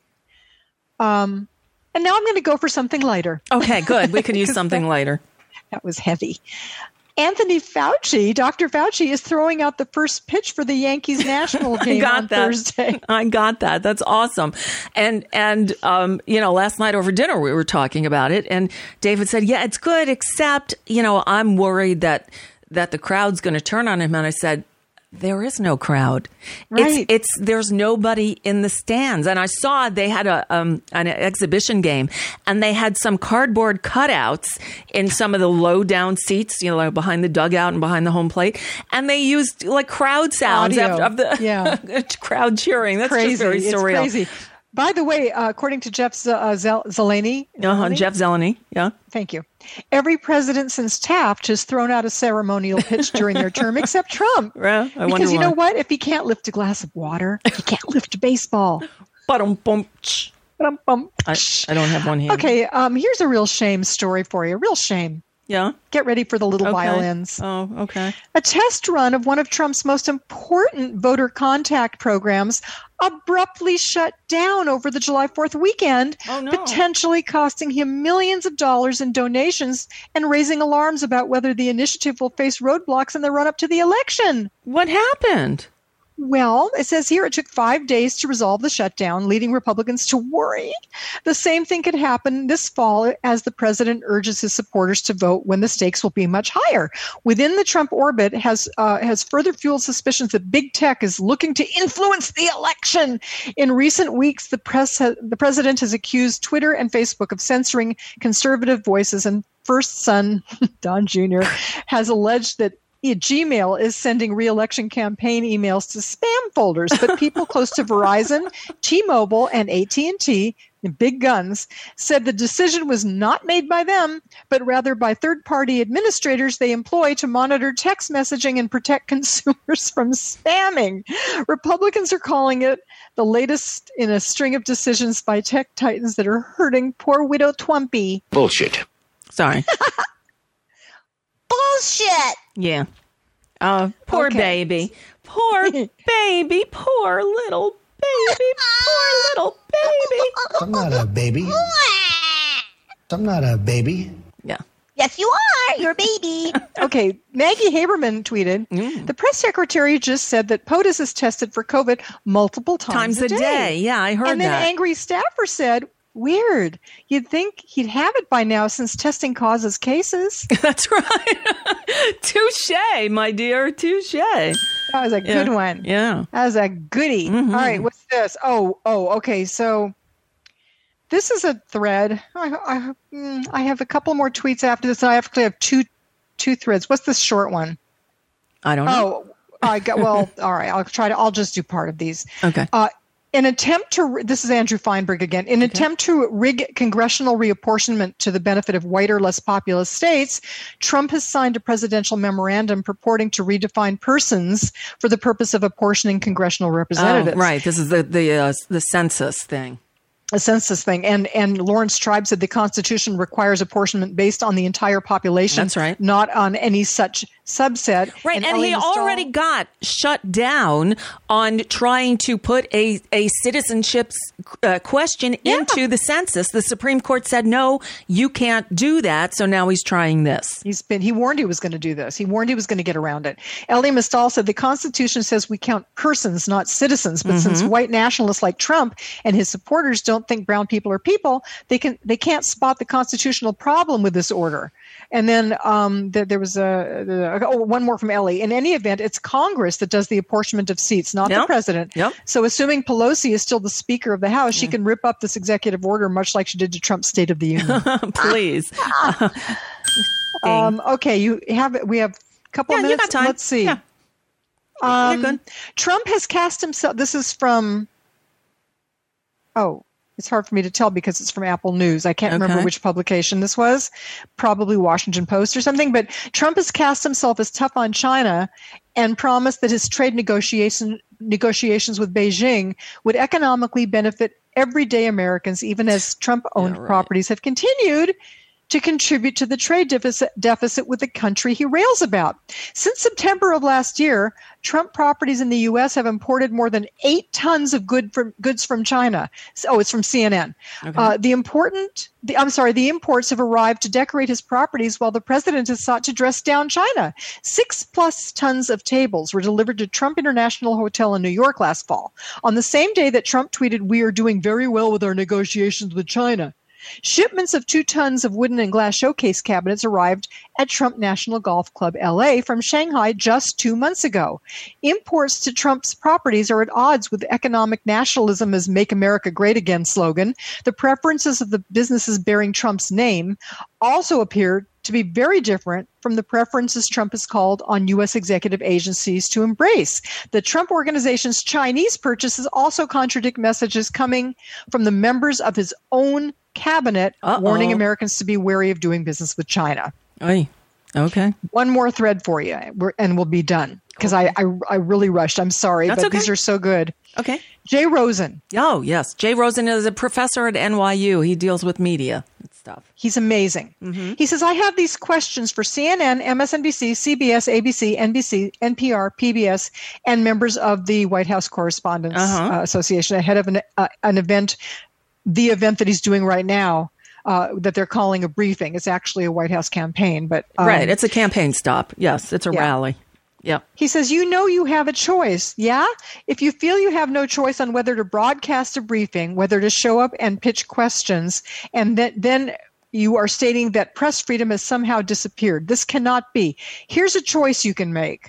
Um, and now I'm going to go for something lighter. Okay, good. We could use something that, lighter. That was heavy. Anthony Fauci, Doctor Fauci, is throwing out the first pitch for the Yankees national game got on that. Thursday. I got that. That's awesome. And, and um, you know, last night over dinner, we were talking about it. And David said, yeah, it's good, except, you know, I'm worried that, that the crowd's going to turn on him. And I said, there is no crowd. Right. It's, it's, there's nobody in the stands. And I saw they had a, um, an exhibition game and they had some cardboard cutouts in some of the low down seats, you know, like behind the dugout and behind the home plate. And they used like crowd sounds of, of the yeah. crowd cheering. That's crazy. just very surreal. It's crazy. By the way, uh, according to Jeff Z- uh, Zel- Zeleny, uh-huh, Jeff Zeleny, yeah. Thank you. Every president since Taft has thrown out a ceremonial pitch during their term, except Trump. Well, I because you why. know what? If he can't lift a glass of water, he can't lift a baseball. Ba-dum-bum. Ba-dum-bum. I, I don't have one here. Okay, um, here's a real shame story for you. Real shame. Yeah. Get ready for the little okay. violins. Oh, okay. A test run of one of Trump's most important voter contact programs abruptly shut down over the July fourth weekend, oh, no. potentially costing him millions of dollars in donations and raising alarms about whether the initiative will face roadblocks in the run-up to the election. What happened? Well, it says here it took five days to resolve the shutdown, leading Republicans to worry the same thing could happen this fall as the president urges his supporters to vote when the stakes will be much higher. Within the Trump orbit has uh, has further fueled suspicions that big tech is looking to influence the election. In recent weeks, the press ha- the president has accused Twitter and Facebook of censoring conservative voices, and first son, Don Junior, has alleged that Gmail is sending re-election campaign emails to spam folders, but people close to Verizon, T-Mobile, and A T and T, the big guns, said the decision was not made by them, but rather by third-party administrators they employ to monitor text messaging and protect consumers from spamming. Republicans are calling it the latest in a string of decisions by tech titans that are hurting poor widow Twompy. Bullshit. Sorry. Bullshit. Yeah. Uh, poor Okay. baby. Poor baby. Poor little baby. Poor little baby. I'm not a baby. I'm not a baby. Yeah. Yes, you are. You're a baby. Okay, Maggie Haberman tweeted, Mm. the press secretary just said that POTUS is tested for COVID multiple times, Times a day. Yeah, I heard And then that. angry staffer said, weird. You'd think he'd have it by now since testing causes cases. That's right. Touche, my dear. Touche. That was a good Yeah. one. Yeah. That was a goodie. Mhm. All right, what's this? Oh, oh, okay. So this is a thread. I, I, mm, I have a couple more tweets after this, and I actually have two two threads. What's this short one? I don't know. Oh, I got. Well, all right. I'll try to. I'll just do part of these. Okay. Uh, in attempt to, this is Andrew Feinberg again. In attempt to rig congressional reapportionment to the benefit of whiter, less populous states, Trump has signed a presidential memorandum purporting to redefine persons for the purpose of apportioning congressional representatives. Oh, right. This is the the uh, the census thing. A census thing. And and Lawrence Tribe said the Constitution requires apportionment based on the entire population. That's right. Not on any such subset. Right, and, Ellie he Mystal- already got shut down on trying to put a, a citizenship uh, question Yeah. into the census. The Supreme Court said, no, you can't do that. So now he's trying this. He's been, he warned he was going to do this. He warned he was going to get around it. Ellie Mystal said the Constitution says we count persons, not citizens. But since white nationalists like Trump and his supporters don't think brown people are people, they can they can't spot the constitutional problem with this order. And then um, there, there was a, a oh, one more from Ellie. In any event, it's Congress that does the apportionment of seats, not Yep. the president. Yep. So assuming Pelosi is still the Speaker of the House, she can rip up this executive order much like she did to Trump's State of the Union. Please. um, okay, you have we have a couple Yeah, of you minutes. got time. Let's see. Yeah. Um, You're good. Trump has cast himself. This is from. Oh, it's hard for me to tell because it's from Apple News. I can't remember Okay. which publication this was. Probably Washington Post or something. But Trump has cast himself as tough on China and promised that his trade negotiation negotiations with Beijing would economically benefit everyday Americans, even as Trump-owned Yeah, right. properties have continued to contribute to the trade deficit, deficit with the country he rails about. Since September of last year, Trump properties in the U S have imported more than eight tons of good from, goods from China. Oh, it's from C N N. Okay. Uh, the important, the, I'm sorry, the imports have arrived to decorate his properties while the president has sought to dress down China. Six plus tons of tables were delivered to Trump International Hotel in New York last fall, on the same day that Trump tweeted, "We are doing very well with our negotiations with China." Shipments of two tons of wooden and glass showcase cabinets arrived at Trump National Golf Club L A from Shanghai just two months ago. Imports to Trump's properties are at odds with economic nationalism's Make America Great Again slogan. The preferences of the businesses bearing Trump's name also appear to be very different from the preferences Trump has called on U S executive agencies to embrace. The Trump Organization's Chinese purchases also contradict messages coming from the members of his own cabinet, Uh-oh. warning Americans to be wary of doing business with China. Oy. Okay. One more thread for you, and we'll be done, because I, I I really rushed. I'm sorry, That's but okay. these are so good. Okay. Jay Rosen. Oh, yes. Jay Rosen is a professor at N Y U. He deals with media and stuff. He's amazing. Mm-hmm. He says, I have these questions for C N N, M S N B C, C B S, A B C, N B C, N P R, P B S, and members of the White House Correspondents uh-huh. uh, Association ahead of an, uh, an event, the event that he's doing right now. Uh, that they're calling a briefing. It's actually a White House campaign, but um, right, it's a campaign stop. Yes, it's a yeah. rally. Yeah. He says, you know, you have a choice. Yeah. If you feel you have no choice on whether to broadcast a briefing, whether to show up and pitch questions, and that then you are stating that press freedom has somehow disappeared. This cannot be. Here's a choice you can make.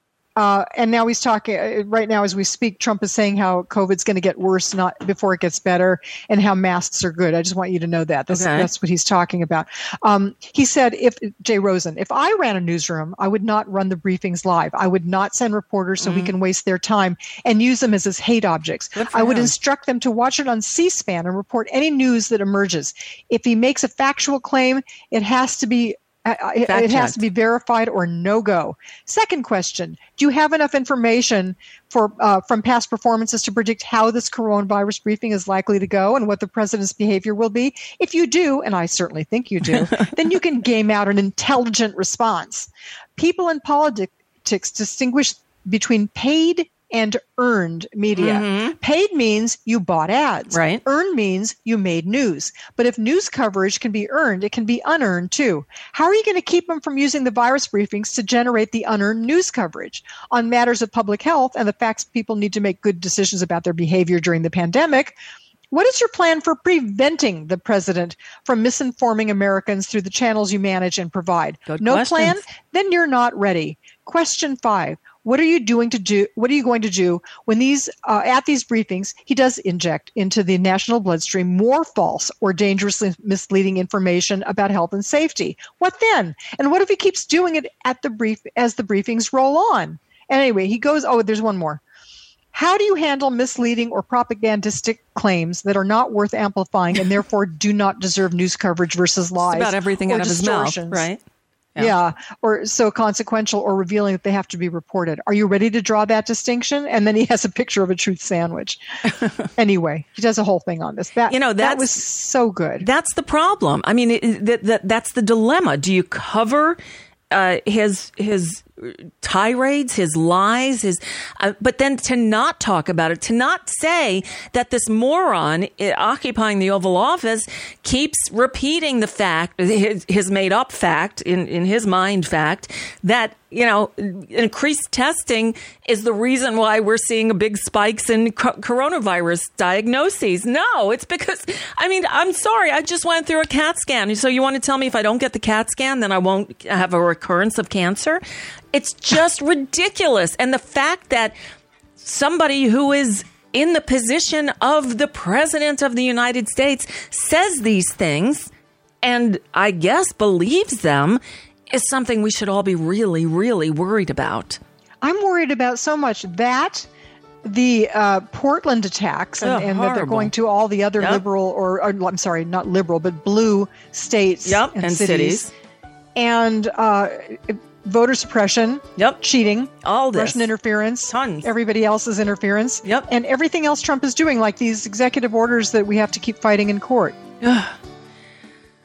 Uh, and now he's talking uh, right now as we speak. Trump is saying how COVID's going to get worse, not before it gets better, and how masks are good. I just want you to know that. That's, okay. that's what he's talking about. Um, he said, if Jay Rosen, if I ran a newsroom, I would not run the briefings live. I would not send reporters so mm-hmm. we can waste their time and use them as, as hate objects. I would him. instruct them to watch it on C-SPAN and report any news that emerges. If he makes a factual claim, it has to be Uh, it, it has to be verified or no go. Second question, do you have enough information for uh, from past performances to predict how this coronavirus briefing is likely to go and what the president's behavior will be? If you do, and I certainly think you do, then you can game out an intelligent response. People in politics distinguish between paid and earned media. Mm-hmm. Paid means you bought ads. Right. Earned means you made news. But if news coverage can be earned, it can be unearned too. How are you going to keep them from using the virus briefings to generate the unearned news coverage? On matters of public health and the facts people need to make good decisions about their behavior during the pandemic, what is your plan for preventing the president from misinforming Americans through the channels you manage and provide? Good no questions. plan? Then you're not ready. Question five. What are you doing to do? What are you going to do when these uh, at these briefings he does inject into the national bloodstream more false or dangerously misleading information about health and safety? What then? And what if he keeps doing it at the brief as the briefings roll on? And anyway, he goes. Oh, there's one more. How do you handle misleading or propagandistic claims that are not worth amplifying and therefore do not deserve news coverage versus lies? Just about everything out of his mouth, right? Yeah. yeah, or so consequential or revealing that they have to be reported. Are you ready to draw that distinction? And then he has a picture of a truth sandwich. Anyway, he does a whole thing on this. That, you know, that was so good. That's the problem. I mean, it, that, that, that's the dilemma. Do you cover uh, his his tirades, his lies, his, uh, but then to not talk about it, to not say that this moron uh, occupying the Oval Office keeps repeating the fact, his, his made up fact, in, in his mind fact, that, you know, increased testing is the reason why we're seeing a big spikes in co- coronavirus diagnoses. No, it's because, I mean, I'm sorry, I just went through a CAT scan. So you want to tell me if I don't get the CAT scan, then I won't have a recurrence of cancer? It's just ridiculous. And the fact that somebody who is in the position of the president of the United States says these things and I guess believes them is something we should all be really, really worried about. I'm worried about so much that the uh, Portland attacks and, oh, and that they're going to all the other yep. liberal or, or I'm sorry, not liberal, but blue states yep. and, and cities. cities. And uh, voter suppression, yep. cheating, all this. Russian interference, tons. Everybody else's interference, yep. and everything else Trump is doing, like these executive orders that we have to keep fighting in court.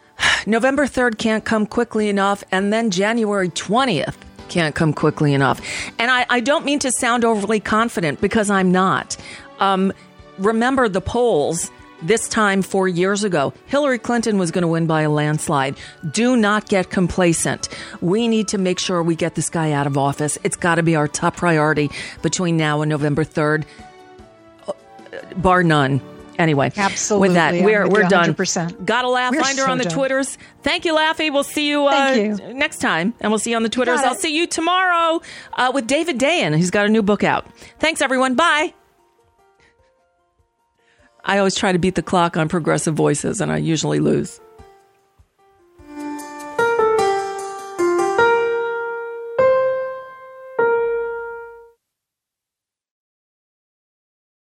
November third can't come quickly enough, and then January twentieth can't come quickly enough. And I, I don't mean to sound overly confident, because I'm not. Um, remember the polls this time four years ago. Hillary Clinton was going to win by a landslide. Do not get complacent. We need to make sure we get this guy out of office. It's got to be our top priority between now and November third, bar none. Anyway, absolutely. With that, we're we're done. one hundred percent. Gotta laugh. We're Find her so on the done. Twitters. Thank you, Laffy. We'll see you, uh, you. next time, and we'll see you on the Twitters. Got it. I'll see you tomorrow uh, with David Dayen. He's got a new book out. Thanks, everyone. Bye. I always try to beat the clock on Progressive Voices, and I usually lose.